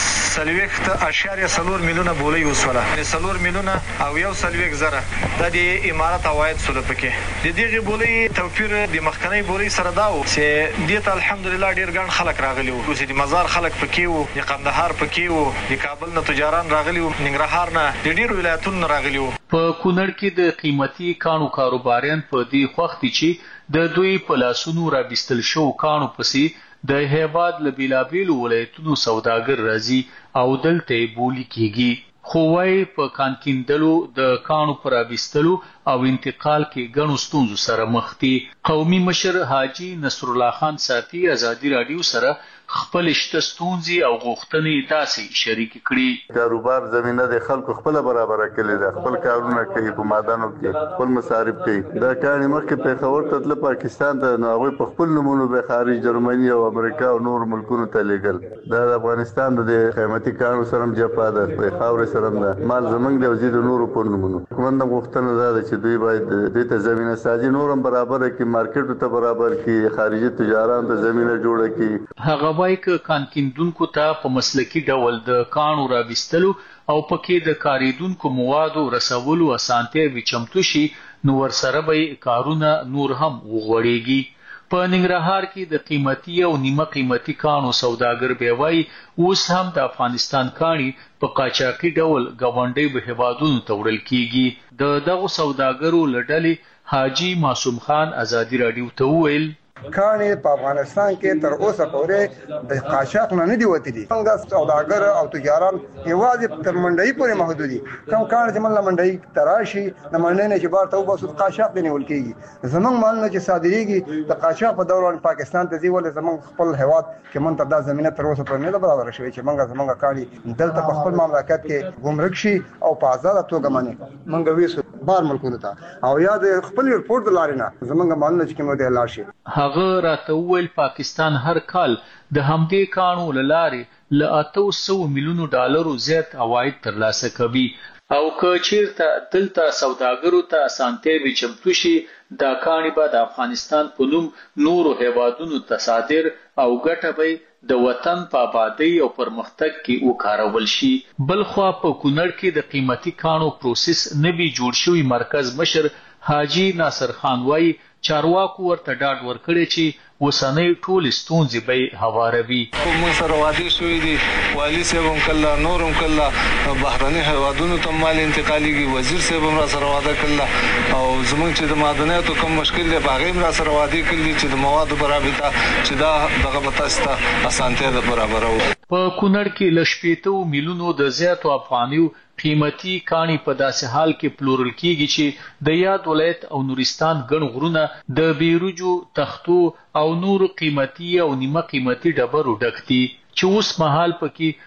40.4 میلیونه بولۍ وسوله 4 میلیونه او 1.4 د امارات عواید سره پکې د دې بولۍ توفیر د مخکنی بولۍ سره داو چې دیتا الحمدلله ډیر ګڼ خلک راغلي وو. چې د مزار خلک پکې وو، د قندهار پکې وو، د کابل نه تجاران راغلي وو، ننګرهار نه د ډیرو ولایتونو راغلي وو. په کونړ کې د قیمتي کانو کاروباریان په دې وخت چې د دوی په لاسونو را بستل شو کانو پسې د هیواد له بیلابیلو ولایتونو سوداګر راځي او دلته بولی کیږي. خو وايي په کانکیندلو د کانو پر بستلو او انتقال کې ګڼو ستونزو سره مخ دي. قومي مشر حاجی نصر الله خان صافي ازادي رادیو سره خپل شته ستونزې او غوښتنې داسې شریک کړي. کاروبار زمينه د خلکو خپل برابر کړي، د خپل کارونه کوي، په مادانو کې خپل مصارف کوي. دا کار مخکې په خبر ته د پاکستان ته نو هغه په خپل نمونه به خارج جرمني او امریکا او نور ملکونو ته لګل. دا د افغانستان د قیمتي کارو سره جپا ده، په خاور سره ده، مال زمنګ د وزیر نور په نمونه. کومه غوښتنه ده چې دوی باید د ته زمينه سازي نورم برابر کړي، مارکیټ ته برابر کړي، خارجي تجارت ته زمينه جوړ کړي. هغه وایي ک کانکیندونکو ته په مسلکی ډول د کانو را بستلو او پکې د کاریدونکو موادو رسولو اسانتیا وچمتو شي نو ورسره به کارونه نور هم وغوړيږي. په ننګرهار کې د قیمتي او نیمه قیمتي کانو سوداګر به وایي اوس هم د افغانستان کاني په قاچاقي ډول گاونډي به هوادونو ته وړل کیږي. دغه سوداګرو لړلې حاجی معصوم خان ازادي رادیو ته ویل کانې په افغانستان کې تر اوسه پورې د قاچاق نه دی وتلی. څنګه سوداګر او تجاران یوازې تر منډي پورې محدود دي. کوم کار چې مله منډي تراشي د منډي نه چې بار ته وباسو قاچاق دی نیول کیږي. زمونږ مال نه چې صادریږي د قاچاق په دوران پاکستان ته دی ولې زمونږ خپل هواد کې مونږ ته د زمينه تر اوسه پورې نه برابر شوی چې مونږ کاڼي دلته په خپل مملکت کې ګمرک شي او په آزاد توګه مانی مونږ وېسو بار ملکونو ته او یاد خپل ریپورت لارینه زمونږ مال نه چې کوم دی لاشي. هغه راته ویل پاکستان هر کال د همدې کانو لارې ل 800 میلیونو ډالرو زیات عواید ترلاسه کوي او که چیرته دلته سوداګرو ته اسانتیا وچمتو شي دا کاني به د افغانستان په نوم نورو هیوادونو ته صادر او ګټه به د وطن په آبادی او پرمختګ کې وکارول شي. بلخوا په کونړ کې د قیمتي کانو پروسس نوی جوړ شوی مرکز مشر حاجی ناصر خان وایي چارواکو ورته ډاډ ورکړي چې وسنۍ ټول ستونزې به هواروي. موږ سره وعده شوې دي والي صاحب هم کله نورم کله بهرني هیوادونو ته مال انتقاليږي، وزیر صاحب هم را سره وعده کړل او زمونږ چې د معدنیاتو کوم مشکل دی هغه هم را سره وعده کړل چې د موادو برابرته چې دا دغه بتاسته اسانتیا برابرو. په کونړ کې لشپېتو میلیونو د زیاتو افغانیو قیمتي کانی په داسې حال کې پلورل کیږي چې د یاد ولایت او نورستان ګڼ غرونه د بیروجو تختو او نور قیمتي او نیمه قیمتي ډبرو ډک دي چې اوس مهال پکې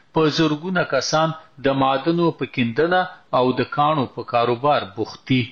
په زرګونه کسان د معدنو په کیندنه او د کانو په کاروبار بوخت دي.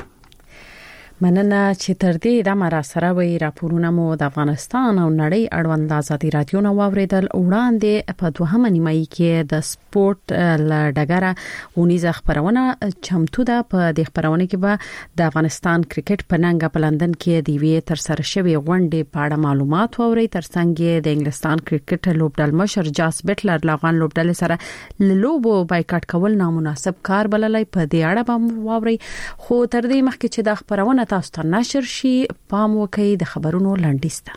مننه چې تر دې د مرا سره وی راپورونه مو د افغانستان او نړۍ اړوند ازادي رادیو نو واوریدل. وړاندې په دوهمه نیمایي کې د سپورت لډګره ونیزه خبرونه چمتو ده. په دې خبرونه کې به د افغانستان کرکټ په ننګ په لندن کې د وی تر سره شوی غونډې په اړه معلومات ووري. ترڅنګ د انګلستان کرکټ لوبډل مشر جاس بټلر افغان لوبډل سره لوبو بایکاټ کول نامناسب کار بللای. په دې اړه به واوري. خو تر دې مخکې چې د خبرونه تاسو ته نشر شي پام وکړئ د خبرونو لنډیسته.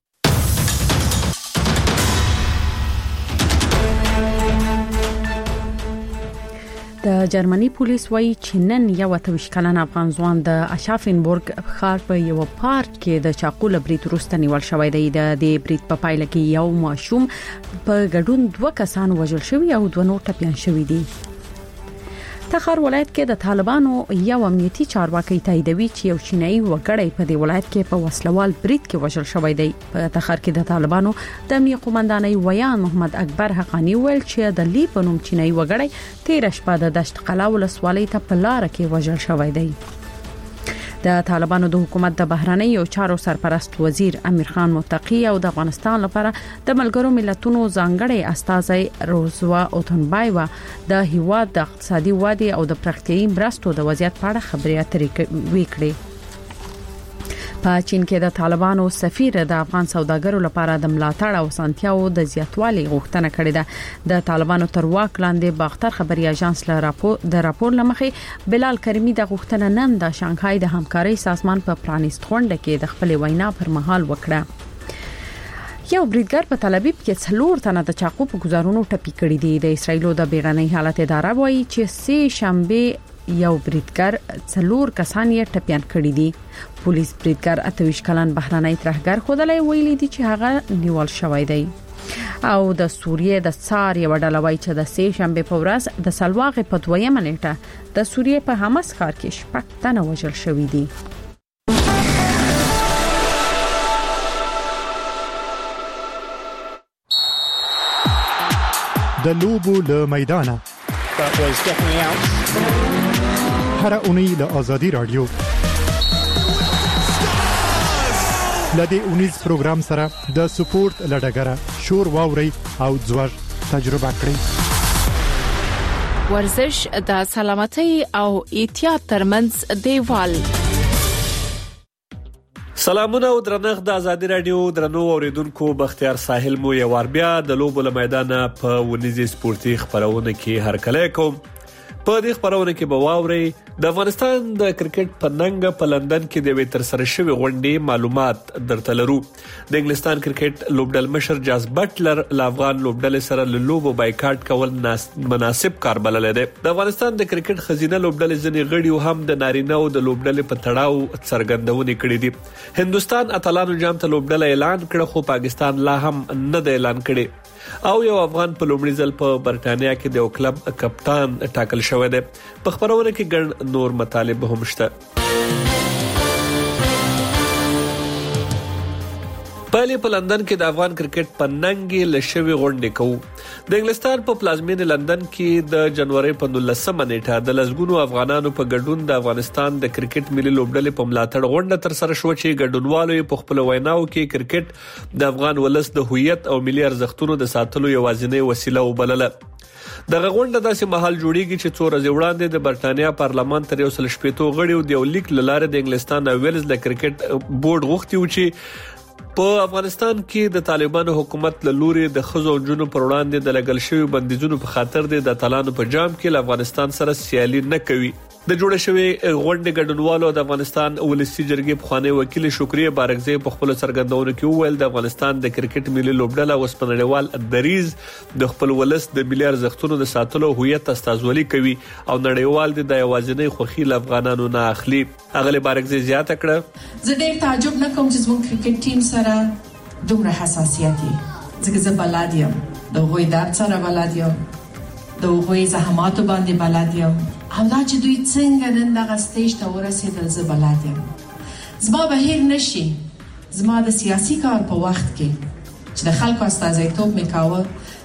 د جرمني پولیس وایي چې نن یو 28 کلن افغان ځوان د اشافنبورګ ښار په یو پارک کې د چاقو لبریت وروسته نیول شوی دی. د دې بریت په پایله کې یو ماشوم په ګډون 2 کسان وژل شوي او 2 نور ټپيان شوي دي. تخار ولایت کې د طالبانو یو امنیتي چارواکي تاییدوي چې یو چینایي وګړی په دې ولایت کې په وسلوال برید کې وژل شوی دی. په تخار کې د طالبانو د امنیتي قومندانۍ ویان محمد اکبر حقانی ویل چې د لی په نوم چینایي وګړی 13 شپه د دشت قلا ولسوالۍ ته په لار کې وژل شوی دی. د طالبانو د حکومت د بهرنۍ او چارو سرپرست وزیر امیر خان متقی او د افغانستان لپاره د ملګرو ملتونو ځانګړي استازي روزوا اوتنبایوا د هیواد د اقتصادي ودې او د پراختیايي مرستو د وضعیت په اړه خبرې اترې وکړي. په چین کې د طالبانو سفیر د افغان سوداګرو لپاره د ملاتړ او سنتیاو د زیاتوالي غوښتنه کړې ده. د طالبانو تر واک لاندې باختر خبري اژانس له راپور لمخې بلال کریمی د غوښتنه نن د شانګهای د همکارۍ سازمان په پرانیست غونډه کې د خپل وینا پر مهال وکړه. یو بریدګر په تل ابیب کې 4 تنه د چاقو په گزارونو ټپي کړي دي. د اسرایلو د بیړنۍ حالت اداره وایي چې 3 شنبه یو بریدګر 4 کسان یې ټپيان کړي دي. پولیس بریدګر 28 کلن بهرنۍ ترهګر خودلای ویلي دي چې هغه نیول شوی دی. او د سوریې د څار یو ډله وایي چې د 3 شنبه په ورځ د سلواغې په 2مه نیټه د سوریې په حماس ښار کې 6 تنه وژل شوي دي. د لوبو له میدانه هر اونۍ له آزادی رادیو لدې اونیز پروګرام سره د سپورت لډګره شور واوري او ځوړ تجربه کړئ. ورزش د سلامتۍ او احتیاط ترمنځ دیوال. سلامونه او درنښت د آزادی رادیو درنو اوریدونکو. بختیار ساحل مو یو ور بیا د لوبو له میدانه په ونیزي سپورتي خبرونه کې هرکلی کوم. په دې خبرونه کې به واوري د افغانستان د کرکټ په ننګ په لندن کې د وی تر سره شوی غونډې معلومات درته لرو. د انګلستان کرکټ لوبډل مشر جاس بټلر له افغان لوبډل سره له لوبو بایکاټ کول مناسب کار بلل دی. د افغانستان د کرکټ خزینه لوبډل ځنې غړي هم د نارینه او د لوبډل په تړاو څرګندونه کړې دي. هندستان اتلانو جام ته لوبډل اعلان کړ خو پاکستان لا هم نه د اعلان کړي. او یو افغان په لومړي ځل په برتانیا کې د کلب کپتان ټاکل شوی دی. په خبرونه کې ګڼ نور مطالب هم شته. په لندن کې د افغان کرکټ په ننګ له شوی غونډې کوو. د انګلستان په پلازمینه لندن کې د جنوري په 19مه نیټه د لزګونو افغانانو په ګډون د افغانستان د کرکټ ملي لوبډلې په ملاتړ غونډه تر سره شو چې ګډونوالو په خپل ویناو کې کرکټ د افغان ولس د هویت او ملي ارزښتونو د ساتلو یوازینی وسیله وبلله. دغه غونډه داسې محل جوړیږي چې 2 ورځې وړاندې د برتانیا پارلمان تر 180 غړیو د یو لیک لاره د انګلستان او ویلز د کرکټ بورډ غوښتي و چې په افغانستان کې د طالبانو حکومت له لوري د خزو جنونو پر وړاندې د لګل شوی بندیزونو په خاطر د طالبانو په جام کې له افغانستان سره سیالي نه کوي. د جوړ شوی غونډې ګډونوالو د افغانستان ولسی جرګې پخوانی وکیل شکریه بارکزی په خپل سرګندونو کې وویل د افغانستان د کرکټ ملي لوبډله اوس په نړیوال دریز د خپل ولس د ملي ارزښتونو د ساتلو هویت استازولي کوي او نړیوال د یوازینی خوخي افغانانو نه اخلي. اغلی بارکزی زیاته کړه زه ډېر تعجب نکوم چې زموږ کرکټ ټیم سره دومره حساسیت دی ځکه زه بلد یم د هغوی درد سره بلد یم د هغوی زحماتو باندې بلد یم او دا چې دوی څنګه نن دغه سټیج ته ورسېدل زه بلد یم. زما به هیر نشي زما د سیاسي کار په وخت کې چې د خلکو استازیتوب مې کاوه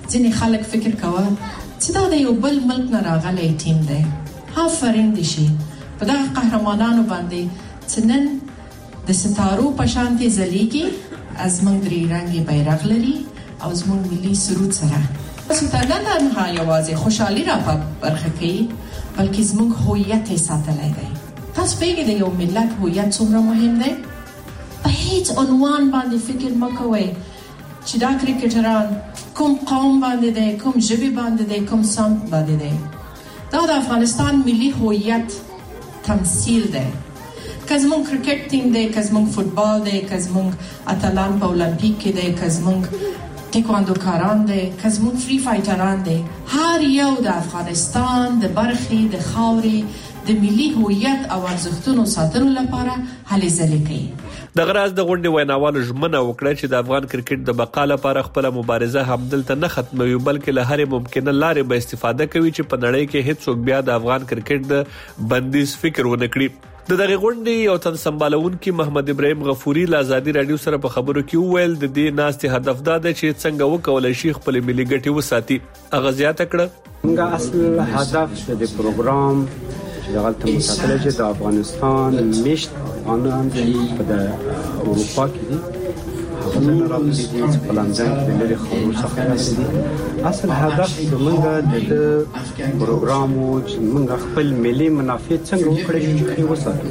ځینې خلک فکر کوي چې دا د یو بل ملک نه راغلی ټیم دی. آفرین دي شي په دغه قهرمانانو باندې چې نن د ستارو په شانتي ځلیږي، از موږ درې رنګي بیرغ لري او زموږ ملي سرود سره. ستاګان د مهال یوازې خوشحالي را برخه کوي، بلکې زموږ هویت یې ساتلی دی. تاسو پوهېږئ د یو ملت هویت څومره مهم دی؟ په هیڅ عنوان باندې فکر مه کوئ چې دا کرکټران کوم قوم باندې دی، کوم ژبې باندې دی، کوم سمت باندې دی. دا د افغانستان ملي هویت تمثیل دی. که زموږ کرکټ ټیم دی، که زموږ فوتبال دی، که زموږ اتلان په اولمپیک کې دی، که زموږ تکواندو کاران دی، که زموږ فری فایټران دی، هر یو د افغانستان د برخې د خاورې د ملي هویت او ارزښتونو ساتلو لپاره هلې ځلې کوي. د غراز د غونډې ویناوالو ژمنه وکړه چې د افغان کرکټ د بقا لپاره خپل مبارزه همدلته نه ختموي، بلکې له هرې ممکنه لارې به استفاده کوي چې په نړۍ کې هیڅوک بیا د افغان کرکټ د بندیز فکر ونه کړي. د دغه غونډې یو تن سمبالونکي محمد ابراهیم غفوري له آزادي رادیو سره په خبرو کې وویل د دې ناستې هدف دا دی چې څنګه وکولای شي خپل ملي ګټې وساتي. هغه زیاته کړه موږ اصل هدف د پروګرام چې دغلته مساتله چې د افغانستان میشت افغانان چې په اروپا کې دي هغه نه راځي چې په لندن کې د لري خبرو څخه راځي. اصل هدف زموږ د پروګرام چې موږ خپل ملي منافع څنګه وکړو چې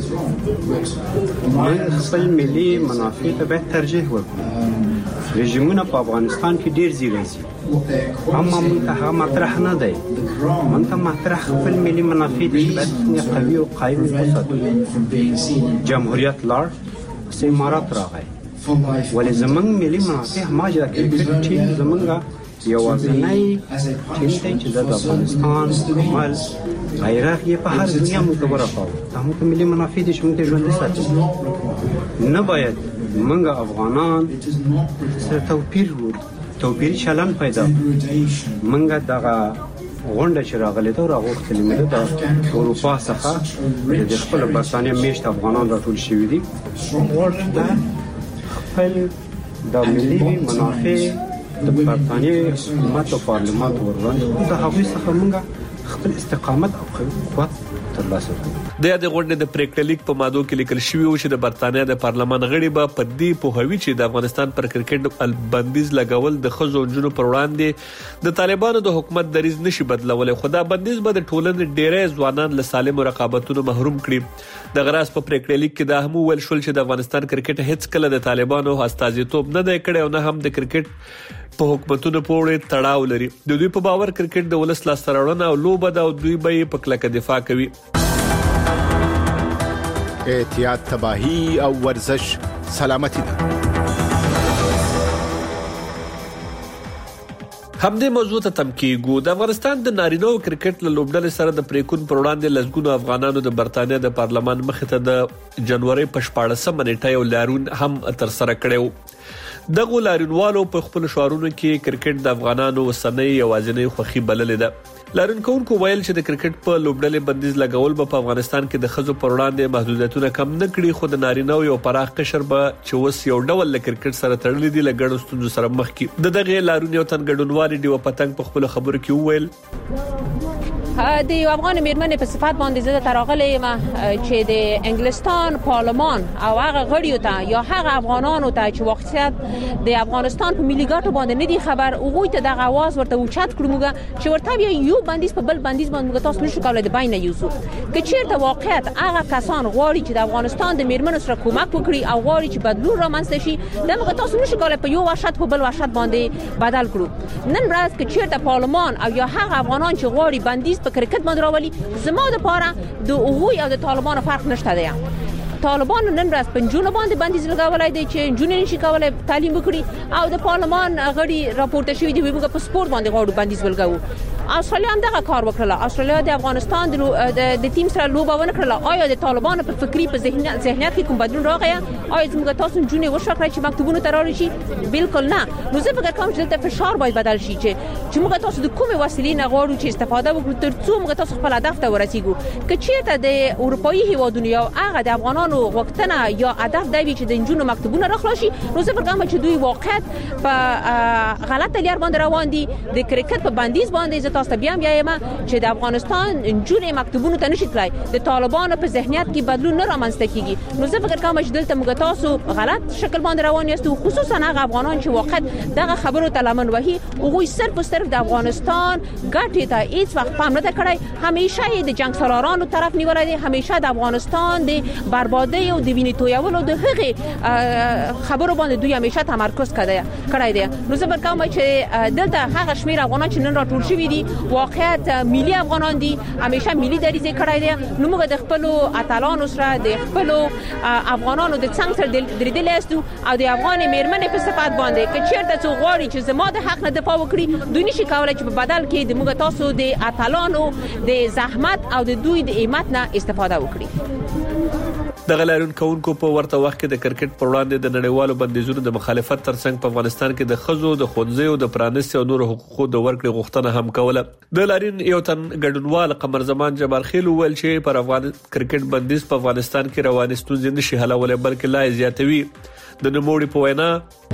وساتو. موږ خپل ملي منافع ته به ترجیح ورکړو. رژیمونه په افغانستان کې ډیر زیات دي، اما موږ ته هغه مطرح نه دی. موږ ته مطرح خپل ملي منافع دي چې قوي او قایم وساتو. جمهوریت لار امارات راغی، ولې زمونږ ملي منافع ماجرا کرکټ ټیم زمونږ یوازینی ټیم دی چې د افغانستان عمل غیرت یې په هر دنیا موږ ورکاو. زموږ ملي منافع دي چې موږ ته ژوندي ساتي. نه باید موږ افغانان سره توپیر چلن پیدا موږ دغه غونډه چې راغلی دا راغوښتلې مې د اروپا څخه د خپل برتانیا میشت افغانان راټول شوي دي. خپل د ملي منافع د برتانیا حکومت او پارلمان ورغاندې د هغوی څخه موږ خپل استقامت او قوت ترلاسه کړو. د یاد غونډې د پریکړه لیک په ماده کې لیکل شوی و چې د برتانیا د پارلمان غړي به په دې پوهوي چې د افغانستان پر کرکټ بندیز لګول د ښځو او نجونو پر وړاندې د طالبانو د حکومت دریځ نشي بدلولای، خو دا بندیز به د ټولنې ډېری ځوانان له سالم رقابتونو محروم کړي. د غراس په پریکړه لیک کې دا هم ویل شول چې د افغانستان کرکټ هیڅ کله د طالبانو استازیتوب نه دی کړی او نه هم د کرکټ په حکومتونو پورې تړاو لري. د دوی په باور کرکټ د ولس لاسته راوړنه او لوبه ده او دوی به په کلکه دفاع کوي. احتیاط تباہی او ورزش سلامتی ده. همدې موضوع ته تم کېږو. د افغانستان د نارینه کرکټ له لوبډلې سره د پریکون پر وړاندې لسګونو افغانانو د برتانیا د پارلمان مخې ته د جنوري په 14 نیټه یو لارون هم تر سره کړو. دغه لارونوالو په خپل شعارونو کې کرکټ د افغانانو وسنۍ یوازینۍ خوخي بللې ده. لارونکوونکو ویل چې د کرکټ په لوبډلې بندیز لګول په افغانستان کې د ښځو پر وړاندې محدودیتونه کم نه کړي، خو د نارینه یو پراخ قشر به چې وس یو ډول له کرکټ سره تړلې دي لګړو ستونزو سره مخ کی. د دغه لارون یو تن ګډونوالي دی پتنګ په خپل خبرو کې وویل د یو افغان میرمنې په صفات باندې زده تراغلې ما چې د انګلستان پارلمان او هغه غړیو ته یا هغه افغانانو ته چې وخت د افغانستان په ملي ګټو باندې نه دي خبر او غوي ته د غواز ورته اوچت کړمږه چې ورته یو بندیز په بل بندیز باندې تاسو نشو کولای د بین یوسو که چیرته واقعیت هغه کسان غواړي چې د افغانستان د میرمنو سره کومک وکړي او غواړي چې بدلون رامنځته شي دغه تاسو نشو کولای په یو وحشت په بل وحشت باندې بدل کړو. نن ورځ که چیرته پارلمان او یا هغه افغانان چې غواړي بندیز په کرکټ باندې راولي زما د پاره د اوغوی او د طالبانو فرق نشته دی. طالبان نن ورځ پنځونه باندې بندیز لګولای دی چې جنونی نشي کولای تعلیم وکړي او د پارلمان غړي راپورته شوی دی موږ په سپورت باندې غواړو بندیز ولګو. استرالیا هم دغه کار وکړه. استرالیا د افغانستان د ټیم سره لوبه ونه کړله. آیا د طالبانو په فکری په ذهنیت کې کوم بدلون راغی؟ آیا موږ تاسو جنونی وشکړی چې مکتوبونه تراري شي؟ بالکل نه. نو زه فکر کوم چې دلته فشار باید بدل شي چې موږ تاسو د کومې وسیلې نه غواړو چې استفاده وکړو ترڅو موږ تاسو خپل هدف ته ورسیږو. که چیرته د اروپאי هیوادونو یا هغه د افغانانو افغانانو غوښتنه یا هدف دی چې د انجونو مکتبونه راخلاشي، نو زه فکر کوم چې دوی واقعیت په غلطه لار باندې روان دي. د کرکټ په بندیز باندې زه تاسو ته بیا وایم چې د افغانستان انجونو مکتبونه ته نشي تلای، د طالبانو په ذهنیت کې بدلون نه رامنځته کیږي. نو زه فکر کوم چې دلته موږ تاسو غلط شکل باندې روان یاست، خصوصا هغه افغانان چې واقعیت دغه خبرو ته لمن وهي او صرف د افغانستان ګټې ته هیڅ وخت پام نه کړی. همیشه د جنگ سالارانو طرف نیولای دي، همیشه د افغانستان د بربادي او د وینې تویولو د هغه خبرو باندې دوی همیشه تمرکز کړی دی. نو زه کوم چې دلته هغه شمیر افغانان چې نن راټول شوي دي واقعیت ملي افغانان دي، همیشه ملي دریځ کړی دی. نو موږ د خپل اتلانو سره د خپل افغانانو د څنګه سره درېدل یاستو او د افغان میرمنې په صفات باندې چې چیرته څو غواړي چې زما د حق نه دفاع وکړي، دوی نشي کولای چې په بدل کې د موږ تاسو د اتلانو د زحمت او د دوی د همت نه استفاده وکړي. د غلارون کونکو په ورته وخت کې د کرکټ پر وړاندې د نړیوالو بندیزونو د مخالفت ترڅنګ په افغانستان کې د خزو د خونځیو د پرانیستي او نور حقوقو د ورکړې غوښتنه هم کوله. د لارین یو تن ګډونوال قمر زمان جبار خیل ویل چې پر افغان کرکټ بندیز په افغانستان کې روانې ستونزې نشي حلولای بلکې لا زیاتوي. د نوموړي په وینا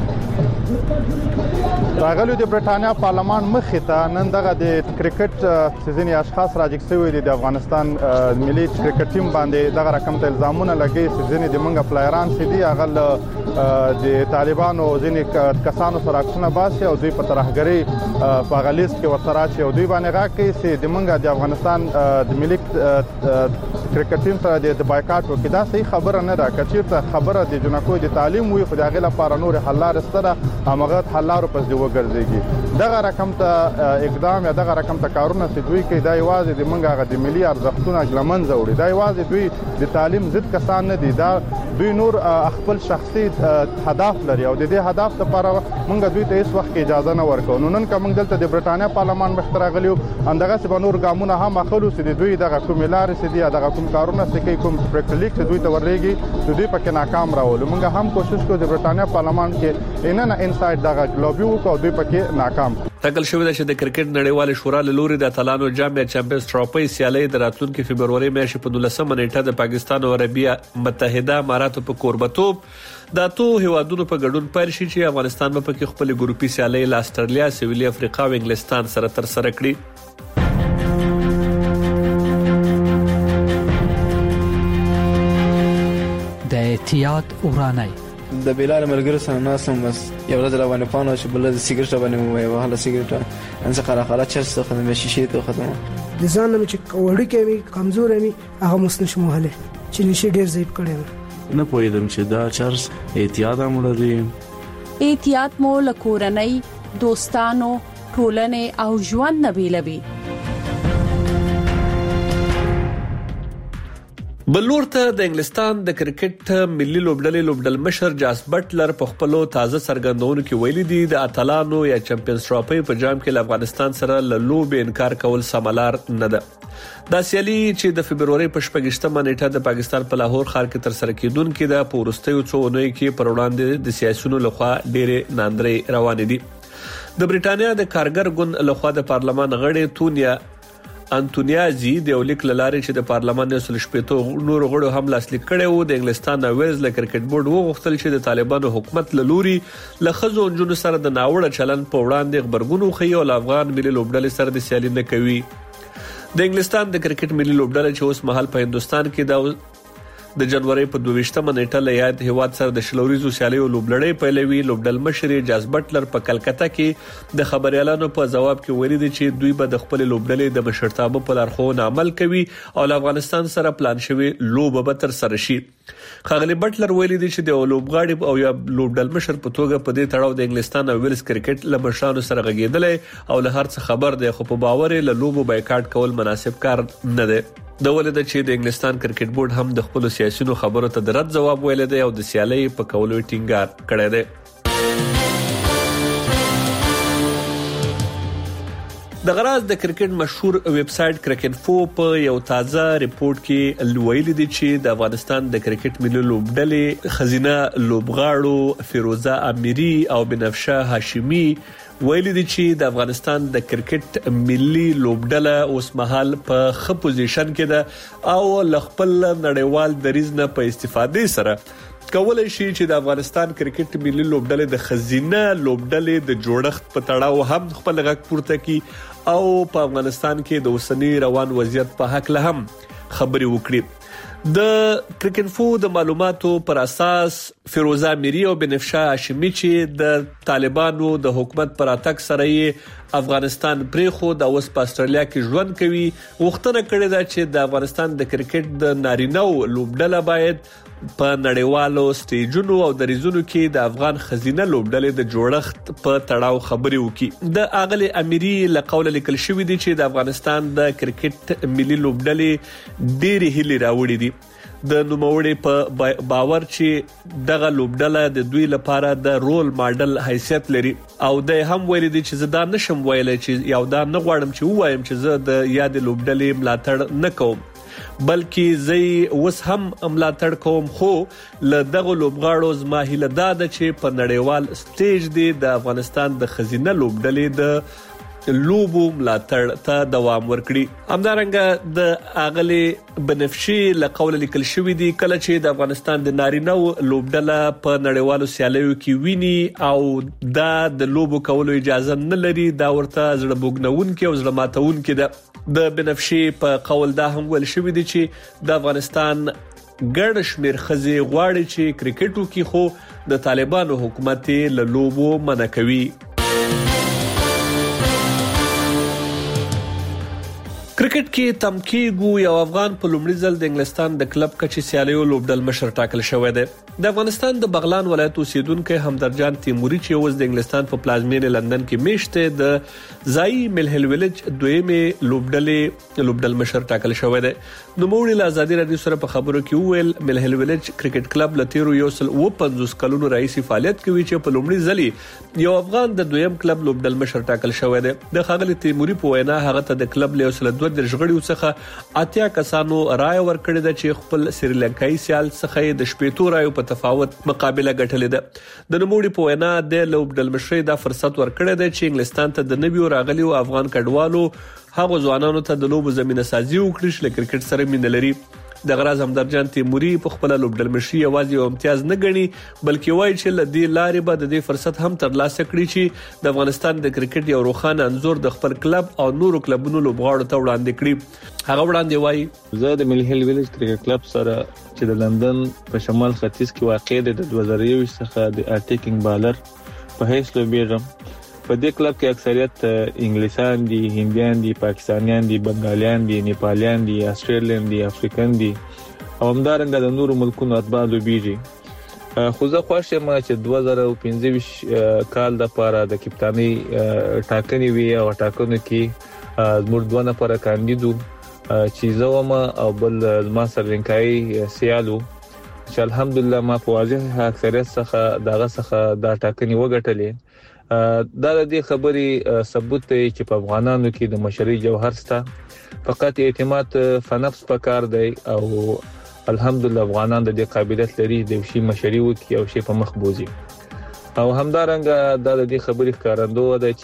راغلو د برټانیا پارلمان مخې ته نن دغه د کرکټ سيزني اشخاص راجګ شوی دي د افغانستان ملي کرکټ ټیم باندې دغه رقم ته الزامونه لګي سيزني د منګه پلایران سي دي هغه د طالبانو ځینې کسانو سره عکسونه باسي او دوی په ترهګرۍ په غلیظ کې ورسره چې دوی باندې راکې سي د منګه د افغانستان د ملي کرکټ ټیم سره د بایکاټ وکړه. دا صحیح خبره نه ده، کچېرته خبره د جنکو د تعلیم وي خو د هغه لپاره نور حل لارې سره هغه حل لارو پس دی وګرځيږي. دغه رقم ته اقدام یا دغه رقم ته کارونه چې دوی کوي دا یوازې د منګه د ملي ارزښتونو لمنځه وړي، دا یوازې دوی د تعلیم ضد کسان نه دي، دا دوی نور خپل شخصي هدف لري او د دې هدف لپاره منګه دوی ته هیڅ وخت اجازه نه ورکو. نو نن کوم دلته د برټانیا پارلمان مخ ته راغلیو اندغه څه نور ګامونه هم اخلو چې دوی دغه کوم لارې چې دي دغه کوم کارونه چې کوم پریکټیک چې دوی ته ورلېږي دوی پکې ناکام راول. منګه هم کوشش کوو د برټانیا پارلمان کې انن انسایډ دغه لوبي وکړو دوی پکې ناکام. ټاکل شوی دی چې د کرکټ نړیوال شورا له لوري د اتلانو جام یا چمپیونز ټرافي سیالي د راتلونکي فبروري میاشتې په 12 نیټه د پاکستان او عربیه متحده اماراتو په کوربتوب د تو هیوادونو په ګډون پیل شي چې افغانستان په کې خپل ګروپي سیالي له استرالیا، سویلي افریقا او انګلستان سره تر سره کړي. د احتیاط ورانای د بلال ملګری سره ناسم بس یو ورځ روانه پانو چې بل د سیګریټ باندې وای وهله سیګریټ ان څه خلاخاله چرس ته خدمت شي ته خدمت د ځان مې چې وړي کې کمزور مې هغه مسنش مهله چې نشي ډیر زیات کړي نه پوهیدم چې دا چرس احتیاط هم لري. احتیاط مو لکورنۍ دوستانو ټولنې او ژوند نه بیلوي. بلور ته د انګلستان د کرکټ ملي لوبډلې مشر جاس بټلر په خپل تازه سرګندونو کې ویلي دي د اتلانو یا چمپیونز ټرافي په جام کې له افغانستان سره له لوبې انکار کول سملار نه ده. دا سیالي چې د فبروري په 28مه نیټه د پاکستان په لاهور ښار کې تر سره کیدونکې ده په ورستیو څو اونیو کې پر وړاندې د سیاسيونو لخوا ډېرې ناندري روان دي. د برټانیا د کارګر ګوند لخوا د پارلمان غړي تونیا انټونیازي د یو لیک لاره چې د پارلمان د شپېتو نور غړو هم لاسلیک کړي وو د انګلستان ویلز له کرکټ بورډ وغوښتل چې د طالبانو حکومت له لوري له خزو جنونو سره د ناوړه چلن په وړاندې خبرګونو خي او افغان ملي لوبډلې سره د سیالي نه کوي. د انګلستان د کرکټ ملي لوبډلې چې اوس مهال په هندستان کې د جنوري په 22مه نیټه له یاد هیواد سره د شلوریزو سیالیو لوبلړۍ پیلوي. لوبډل مشر جاس بټلر په کلکته کې د خبريالانو په جواب کې ویلي دي چې دوی به د خپل لوبډلې د مشرتابه په لارښوونه عمل کوي او افغانستان سره پلان شوی لوب به تر سره شي. خاغلی بټلر ویلي دي چې د لوبغاړي او یا لوبډل مشر په توګه په دې تړاو د انګلستان او ویلز کرکټ له مشرانو سره غږیدل او له هر څه خبر دی خو په باور له لوبو بایکاټ کول مناسب کار نه دی. د ولید چې د انګلستان کرکټ بورډ هم د خپل سیاسيونو خبرو ته د رد جواب ویل دی او د سیالي په کولو ټینګار کړی دی. د غراز د کرکټ مشهور ویب سټ کرکټفو په یو تازه ریپورت کې ویلي دي چې د افغانستان د کرکټ ملي لوبډلې خزینه لوبغاړو فیروزه امیری او بنفشه هاشمی ویلي دي چې د افغانستان د کرکټ ملي لوبډله اوس مهال په ښه پوزیشن کې ده او خپل نړیوال دریځ نه په استفادې سره کولای شي چې د افغانستان کرکټ ملي لوبډله د خزینه لوبډلې د جوړښت په تړاو هم خپل غږ پورته کړي او په افغانستان کې د اوسنی روان وضعیت په حق له هم خبري وکړي. د کرکټفو د معلوماتو پر اساس فیروزه میری او بنفشه هاشمی چې د طالبانو د حکومت پر اتک سره یې افغانستان پریخو د اوس په استرالیا کې ژوند کوي وختونه کړی دا چې د افغانستان د کرکټ د نارینه لوبډله باید په نړیوالو سټیجونو او دریزونو کې د افغان خزینه لوبډلې د جوړښت په تړاو خبري وکړي. د اغلی امیری لقول لیکل شوې دي چې د افغانستان د کرکټ ملي لوبډلې ډېری هلي راوړي دي. د نوموړي په باور چې دغه لوبډله د دوی لپاره د رول ماډل حیثیت لري او د هم ویل دي چې زه دا نشم ویلای چې یو دا نه غواړم چې وایم چې زه د یاد لوبډلې ملاتړ نه کوم بلکې زه اوس هم ملاتړ کوم خو له دغه لوبغاړو زما هیله ده چې په نړیوال سټیج دی د افغانستان د خزینه لوبډلې د لوبو ملاتړ ته دوام ورکړي. همدارنګه د اغلی بنفشي لقول لیکل شوې دي کله چې د افغانستان د نارینه لوبډله په نړیوالو سیالیو کې ویني او دا د لوبو کولو اجازه نه لري دا ورته زړه بوګنونکي او زړه ماتونکي ده. د بنفشي په قول دا هم ویل شوې دي چې د افغانستان ګڼ شمېر ښځې غواړي چې کرکټ وکړي خو د طالبانو حکومت له لوبو منع کوي. کرکټ کې تمکیګو یو افغان په لومړي ځل د انګلستان د کلب کچې سیالیو لوبډل مشر ټاکل شوی دی. د افغانستان د بغلان ولایت اوسیدونکو همدرجان تیموري چې اوس د انګلستان په پلازمینه لندن کې میشته د زای ملهل ویلج دویمه لوبډل مشر ټاکل شوی دی. نو موږ له آزادي رادیو سره په خبرو کې ویل ملهل ویلج کرکټ کلب لتیرو یوسل او 50 کلونو رئیس فعالیت کوي چې په لومړي ځل یو افغان د دویم کلب لوبډل مشر ټاکل شوی دی. د خاغلی تیموري په وینا هغه ته د کلب له یوسل د ژغړیو څخه اتیا کسانو رائے ورکړی د چې خپل سریلانکایي سیال څخه د شپېتو رائے په تفاوت مقابله ګټلې ده. د نوموړي په وینا د لوبډل مشر دا فرصت ورکړی دی چې انګلستان ته د نویو راغلیو افغان کډوالو هغه ځوانانو ته د لوبو زمينه سازي وکړي چې کرکټ سره مینه لري. د غراز همدرجان تیموري په خپل لوبډل مشر یوازې یو امتیاز نه غني بلکې وایي چې لدی لارې به د دې فرصت هم ترلاسه کړي چې د افغانستان د کرکټ یو روښانه انزور د خپل کلب او نورو کلبونو لوبغاړو ته وړاندې کړي. هغه وړاندې وایي زه د ملهل ویلج کرکټ کلب سره چې د لندن په شمال ختیځ کې واقع دی د 2021 څخه د اټیکینګ بالر په هیڅ لوبېږم. په دې کلب کې اکثریت انګلیسان دي، هندیان دي، پاکستانیان دي، بنگالیان دي، نیپالیان دي، استرالیان دي، افریقن دي او همدارنګه د نورو ملکونو اتباع لوبېږي. خو زه خوښ یم چې 2015 کال د لپاره د کپتانۍ ټاکنې وي او ټاکنو کې زموږ دوه نفره کاندیدو چې زه وم او بل زما سریلانکایي سیالو چې الحمدلله ما په واضح اکثریت څخه دغه څخه دا ټاکنې وګټلې. دا د دې خبرې ثبوت دی چې په افغانانو کې د مشري جوهر سته فقط اعتماد فنفس پکار دی او الحمدلله افغانان د دې قابلیت لري د شي مشري وکي او شي په مخ بوزي. او همدارنګه دا د دې خبرې ښکارندوی ده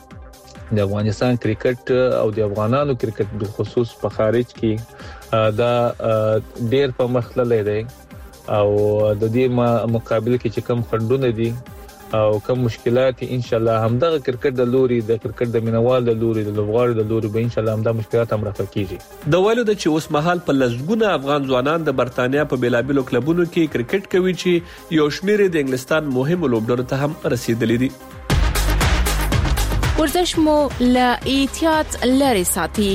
چې د افغانستان کرکټ او د افغانانو کرکټ په خصوص په خارج کې دا ډېر په مخ تللی دی او د دې مقابله کې چې کم خنډونه دي او کوم مشکلات ان شاء الله همدغه کرکټ د لوري د کرکټ د مینوال د لوري د لوبغاړو د لوري به ان شاء الله همدا مشکلات هم رافع کیږي. د ویلو د چې اوس مهال په لږګونه افغان ځوانان د برتانیا په بیلابلو کلبونو کې کرکټ کوي چې یو شمېر د انګلستان مهم لوبډلو ته هم رسیدلي دي. ورزش مو له احتیاط لري ساتي.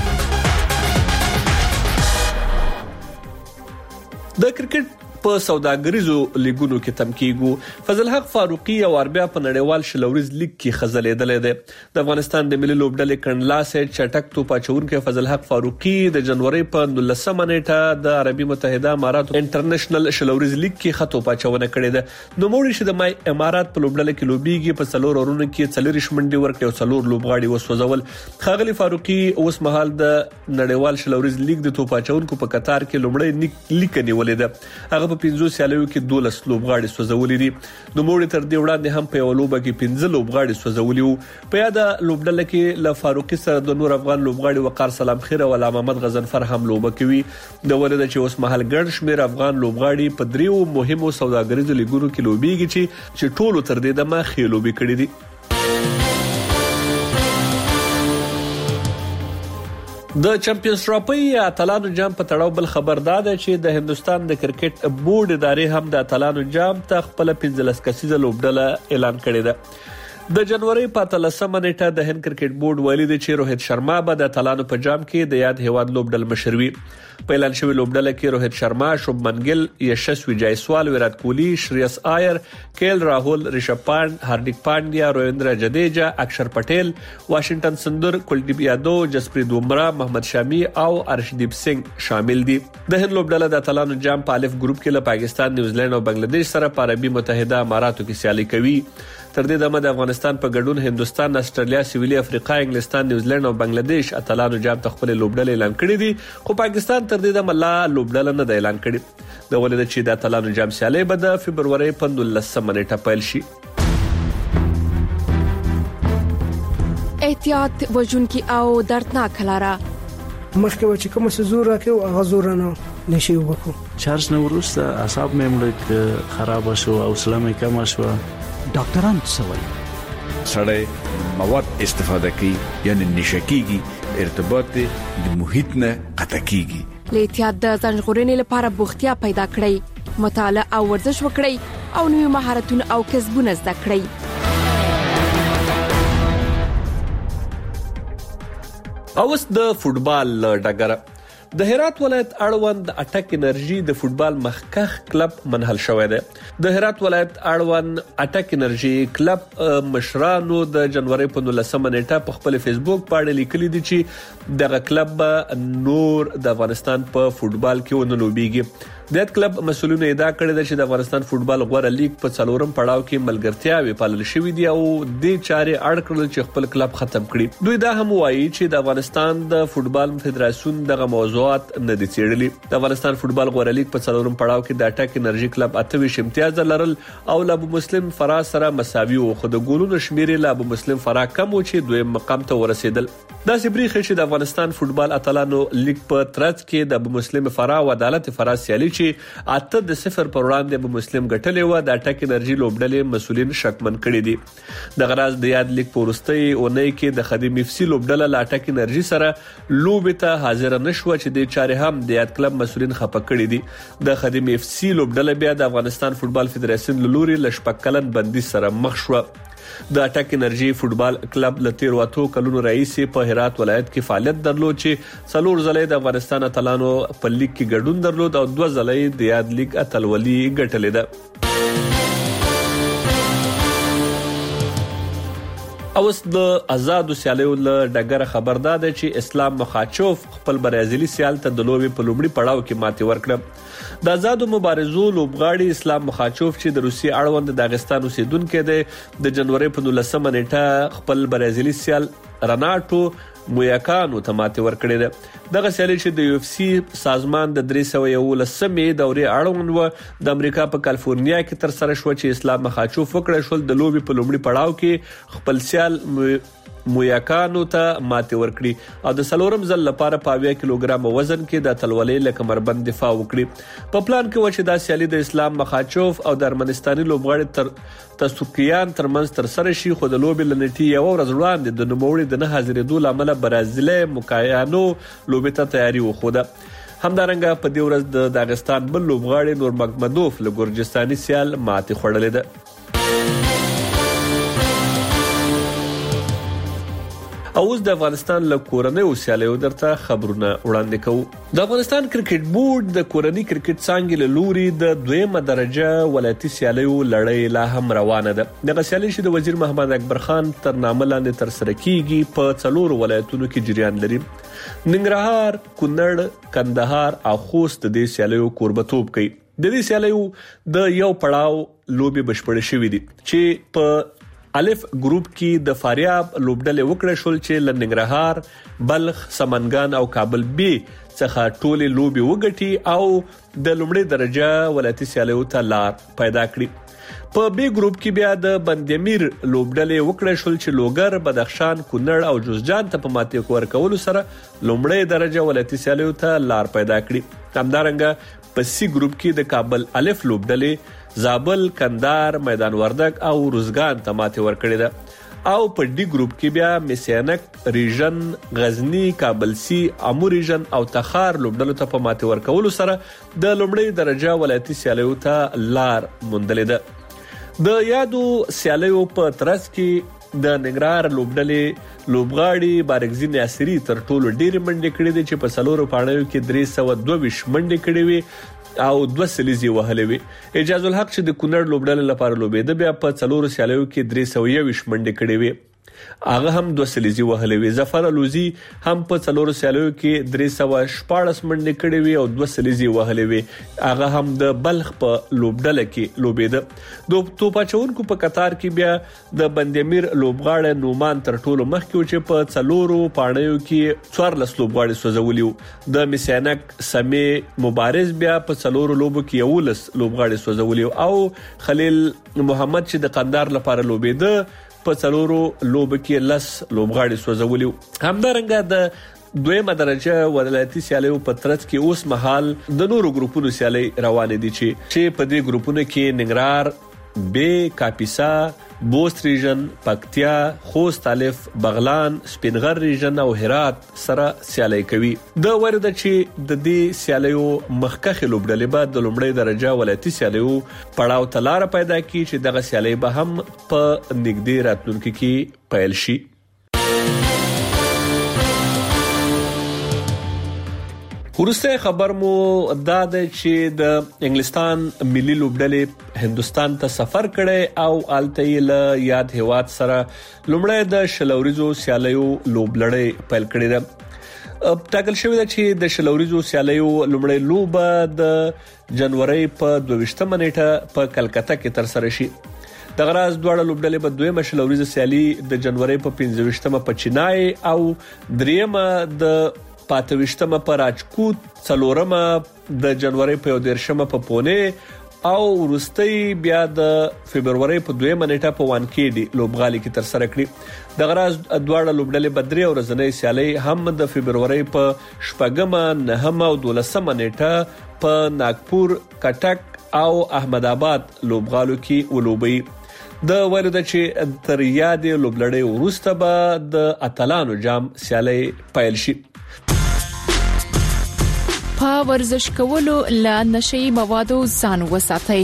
د کرکټ په سوداګریزو لیګونو کې تمکیګو فضل حق فاروقي او اربیا په نړیوال شلوريز لیګ کې خزلېدل دي. د افغانستان د ملي لوبډلې کڼلاسه چټک تو پاچونکو فضل حق فاروقي د جنوري په 19 نیټه د عربي متحده اماراتو انټرنیشنل شلوريز لیګ کې خطو پاچونه کړې ده. نو موږ چې د مای امارات په لوبډلې کې لوبيږي په څلور اورونو کې څلور شمنډي ورکړي او څلور لوبغاړي وسوځول. خاغلی فاروقي اوس مهال د نړیوال شلوريز لیګ د تو پاچونکو په قطار کې لومړی لیک نیولې ده. هغه په 15 سیالیو کې 12 لوبغاړي سوځولې دي. نوموړي تر دې وړاندې هم په یو لوبه کې 15 لوبغاړي سوځولي وو. په یاده لوبډله کې له فاروقي سره د نور افغان لوبغاړي وقار سلام خیر او علامه محمد غزنفر هم لوبه کوي. د ولید چې اوس مهال ګڼ شمیر افغان لوبغاړي په دریو مهمو سوداګریزو لیګونو کې لوبيږي چې ټولو تر دې دمه خې لوبي کړې دي. د چمپیونز ټرافي اتلانو جام په تړاو بل خبر ده چې د هندستان د کرکټ بورډ ادارې هم د اتلانو جام ته خپل 15 کسیزه لوبډله اعلان کړې ده. د جنوري په 13 نیټه د هند کرکټ بورډ ویلي دی چې روهیت شرما به د اتلانو په جام کې د یاد هیواد لوبډل مشر وي. په اعلان شوی لوبډله کې روهیت شرما، شوبمن ګل، یشسوی جایسوال، ویرات کوهلی، شریاس آیر، کیل راهول، ریشب پانت، هاردیک پانډیا، رویندرا جډیجا، اکشر پټیل، واشنگټن سندر، کلدیپ یادو، جسپریت بومرا، محمد شامی او ارشدیپ سنگ شامل دي. د هند لوبډله د اتلانو جام په الف ګروپ کې له پاکستان، نیوزیلند او بنگلاديش سره په عربي متحده اماراتو کې سیالي کوي. تر دې دمه د افغانستان په ګډون هندستان، استرالیا، سویلي افریقا، انګلستان، نیوزیلند او بنگلاديش اتلانو جام ته خپل لوبډله اعلان کړې دي، خو پاکستان تر دې دمه لا لوبډله نه اعلان کړې. د ولید چې د اتلانو جام سیالي به د فبرवरी په 19 نیټه پیل شي. احتیاط وژونکي او دردناک لاره مخکې و چې کوم څه زور راکړو هغه زور نه نشي وکړو. چارج نه ورسته اعصاب مې مړ خراب شو او سلام مې کم شو. ډاکټران څه وایي؟ سړی مواد استفاده کوي یعنی نشکیږي، ارتباط د محیط نه قطع کیږي. له احتیاط د ځان ژغورنې لپاره بوختیا پیدا کړئ، مطالعه او ورزش وکړئ او نوي مهارتونه او کسبونه زده کړئ. اوس د فوتبال ډګر د هرات ولایت اړوند اټک انرژي د فوتبال مخکخ کلب منحل شوی دی. د هرات ولایت اړوند اټک انرژي کلب مشرانو د جنوري په 19 نیټه په خپل فیسبوک باندې لیکلي دي چې دغه کلب نور د افغانستان په فوتبال کې ونه لوبيږي. د کلب مسؤلینو ادعا کړې ده چې د افغانستان فوتبال غوړه لیگ په 4م پړاو کې ملګرتیاوي پالل شوې دي او د چارې اړ کړل چې خپل کلب ختم کړي. دوی دا هم وایي چې د افغانستان د فوتبال فدراسیون دغه موضوعات نه دي څېړلي. د افغانستان فوتبال غوړه لیگ په 4م پړاو کې د اټک انرژي کلب 28 امتیاز لرل او ابو مسلم فرا سره مساوي او خو د ګولونو شمیر له ابو مسلم فرا کم او چې دویم مقام ته ورسېدل. دا سبريخه چې د افغانستان فوتبال اتلانو لیگ په ترڅ کې د ابو مسلم فرا او عدالت فرا سیالي چې 8-0 پر وړاندې ابو مسلم ګټلې و د اټک انرژي لوبډلې مسولین شکمن کړي دي. د غراز د یاد لیگ پورستي اونۍ کې د خدیم اف سي لوبډله ل اټک انرژي سره لوبې ته حاضر نشو چې د چارې هم د یاد کلب مسولین خپه کړي دي. د خدیم اف سي لوبډله بیا د افغانستان فوتبال فدراسیون لوري لشپکلن بندي سره مخ شو. د اټک انرژي فوتبال کلب ل 13 کلونو رئیس په هرات ولایت کې فعالیت درلود چې 4 ځلې د افغانستان اتلانو په لیگ کې ګډون درلود او 2 ځلې د یاد لیگ اتلولي ګټلې ده. اوس د آزادو سیالیو له ډګر خبردار ده چې اسلام مخاچوف خپل برازیلي سیال ته د لوبي په لومړي پړاو کې ماتې ورکړه. د آزادو مبارزو لوبغاړي اسلام مخاچوف چې د روسي اړوند د داغستان اوسیدونکو دی د جنوري په 19 نیټه خپل برازیلي سیال رناټو مویاکانو ته ماتې ورکړې ده. دغه سیالي چې د یو اف سی سازمان د 311 دورې اړوند و د امریکا په کالیفورنیا کې تر سره شو چې اسلام مخاچوف وکړ شول د لوبي په لومړي پړاو کې خپل سیال مویاکانو ته ماتې ورکړي او د سلورم ځل لپاره په 20 کیلوګرام وزن کې د تلولې له کمربند دفاع وکړي. په پلان کې و چې دا سیالي د اسلام مخاچوف او د ارمنستاني لوبغاړي تر تسوکیان ترمنځ تر سره شي خو د لوبي لنټي یو ورځ وړاندې د نوموړي د نه حاضرېدو لامل برازیلي موکایانو لوبي ته تیاری وخوده. همدارنګه په دې ورځ د داغستان بل لوبغاړي نور مګمدوف له ګورجستاني سیال ماتې خوړلې ده. اوس د افغانستان له کورنۍ سیالیو درته خبرونه وړاندې کوو. د افغانستان کرکټ بورډ د کورنۍ کرکټ څانګې له لوري د 2مه درجه ولایتي سیالیو لړۍ لا هم روانه ده. دغه سیالي چې د وزیر محمد اکبر خان تر نامه لاندې تر سره کیږي په 4 ولایتونو کې جریان لري. ننګرهار، کونړ، کندهار او خوست د دې سیالیو کوربتوب کوي. د دې سیالیو د یو پړاو لوبي بشپړې شوې دي چې په الف ګروپ کې د فاریاب لوبډلې وکړې شول چې لنګرهار، بلخ، سمنګان او کابل بي څخه ټولې لوبي وګټي او د لومړي درجه ولایتي سیالیو ته لار پیدا کړي. په بي ګروپ کې بیا د بندیمیر لوبډلې وکړې شول چې لوګر، بدخشان، کونړ او جوزجان ته په ماتې ورکولو سره لومړی درجه ولایتي سیالیو ته لار پیدا کړي. همدارنګه په سی ګروپ کې د کابل الف لوبډلې زابل، کندهار، میدان وردګ او روزګان ته ماتې ورکړې ده او په ډي ګروپ کې بیا میسینک ریجن، غزنی، کابل سی، امو ریجن او تخار لوبډلو ته په ماتې ورکولو سره د لومړی درجه ولایتي سیالیو ته لار موندلې ده. د یادو سیالیو په ترڅ کې د ننګرهار لوبډلې لوبغاړي بارګزي ناصری تر ټولو ډېر منډې کړې دي چې په څلورو پاڼو کې 322 منډې کړې وي او 2 سلیزي وهلې وي. اجازه الحق چې د کونړ لوبډلې لپاره لوبېده بیا په څلورو سیالیو کې 321 منډې کړې وي، هغه هم 2 سلیزي وهلې وي. ظفر الوزي هم په څلورو سیالیو کې 314 منډې کړې وي او 2 سلیزي وهلې وي، هغه هم د بلخ په لوبډله کې لوبېده. د توپاچونکو په قطار کې بیا د بندیمیر لوبغاړی نومان تر ټولو مخکې و چې په څلورو پاڼیو کې 14 لوبغاړي سوځولي وو. د میسینک سمې مبارز بیا په څلورو لوبو کې 11 لوبغاړي سوځولي او خلیل محمد چې د قندهار لپاره لوبېده په څلورو لوبو کې 10 لوبغاړي سوځولي. همدارنګه د دویمه درجه ولایتي سیالیو په ترڅ کې اوس مهال د نورو ګروپونو سیالي روانې دي چې په دې ګروپونو کې ننګرهار، بي، کاپیسا، بوست ریجن، پکتیا، خوست الف، بغلان، سپینغر ریجن او هرات سره سیالي کوي. د ورده چې د دې سیالیو مخکخه لوبډلې بعد د لومړی درجه ولایتي سیالیو پړاو تلار پیدا کی چې دغه سیالي به هم په نږدې راتلونکو کې پیل شي. ورسته خبر مو دا ده چې د انګلستان ملي لوبډلې هندستان ته سفر کړي او الته له یاد هیواد سره لومړی د شلوریزو سیالیو لوبلړې پیل کړې ده. ټاکل شوی ده چې د شلوریزو سیالیو لومړی لوبه د جنوري په 22 نیټه په کلکته کې تر سره شي. د غراز دواړه لوبډلې په دویمه شلوریزو سیالي د جنوري په 15مه په چینای او دریمه د 25مه په راجکوت، څلورمه د جنوري په 13مه په پونه او وروستي بیا د فبرवरी په 2مه نیټه په وانکېډي لوبغالي کې تر سره کړی. د غراز دواړه لوبډلې بدري او ورځنۍ سیالي هم د فبرवरी په 8مه، 9مه او 12مه نیټه په ناګپور، کټک او احمد آباد لوبغالو کې ولوبي. د ورده چې تر یادې لوبلړې وروسته به د اتلانو جام سیالي پیل شي. په ورزش کولو له نشي موادو ځان وساتئ.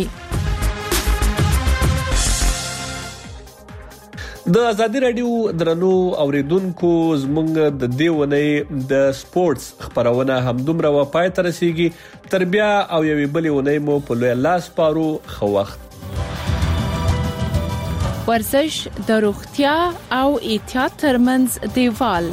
د ازادي رادیو درنو اوریدونکو زمونږ د دیونې د سپورتس خبرونه هم دومره و پای ته رسیږي. تر بیا او یوې بلې ونې مو په لوی لاس پارو. خو وخت ورزش د روغتیا او احتیاط ترمنځ دیوال.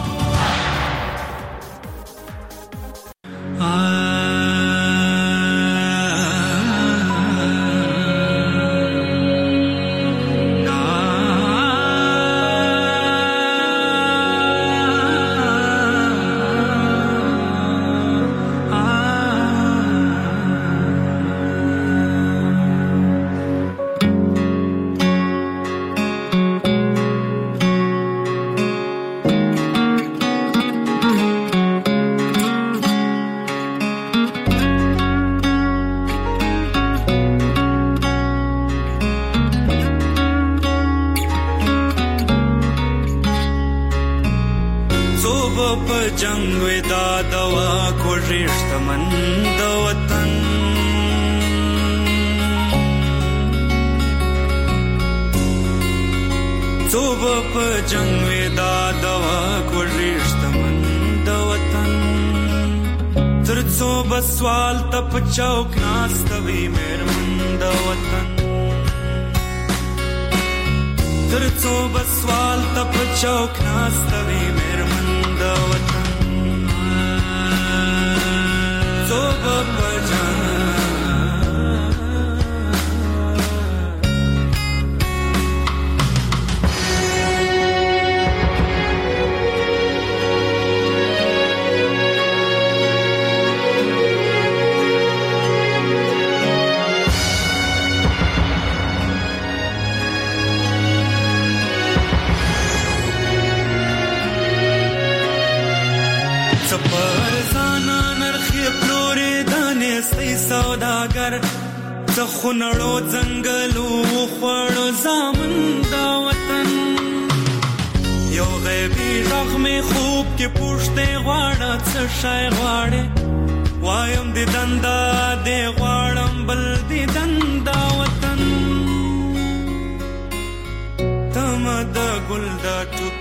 جنگ ودا دوا کو رشتہ مند وطن صوبہ په جنگ ودا دوا کو رشتہ مند وطن تر صوبہ سوال تپ چوک ناستوي مهرمند وطن تر صوبہ سوال تپ چوک ناستوي مهرمند وطن صوبہ پجان څپرزانا نرخي پلورې دانې ستې سوداګر څخونړو ځنګلو خوړو زامن دا وطن یو غیبی غږ مې خوب کې پوښتې غواړه څه شی غواړې وایم دې دندا دې غواړم بل دې دندا وطن تم د ګل د ټوک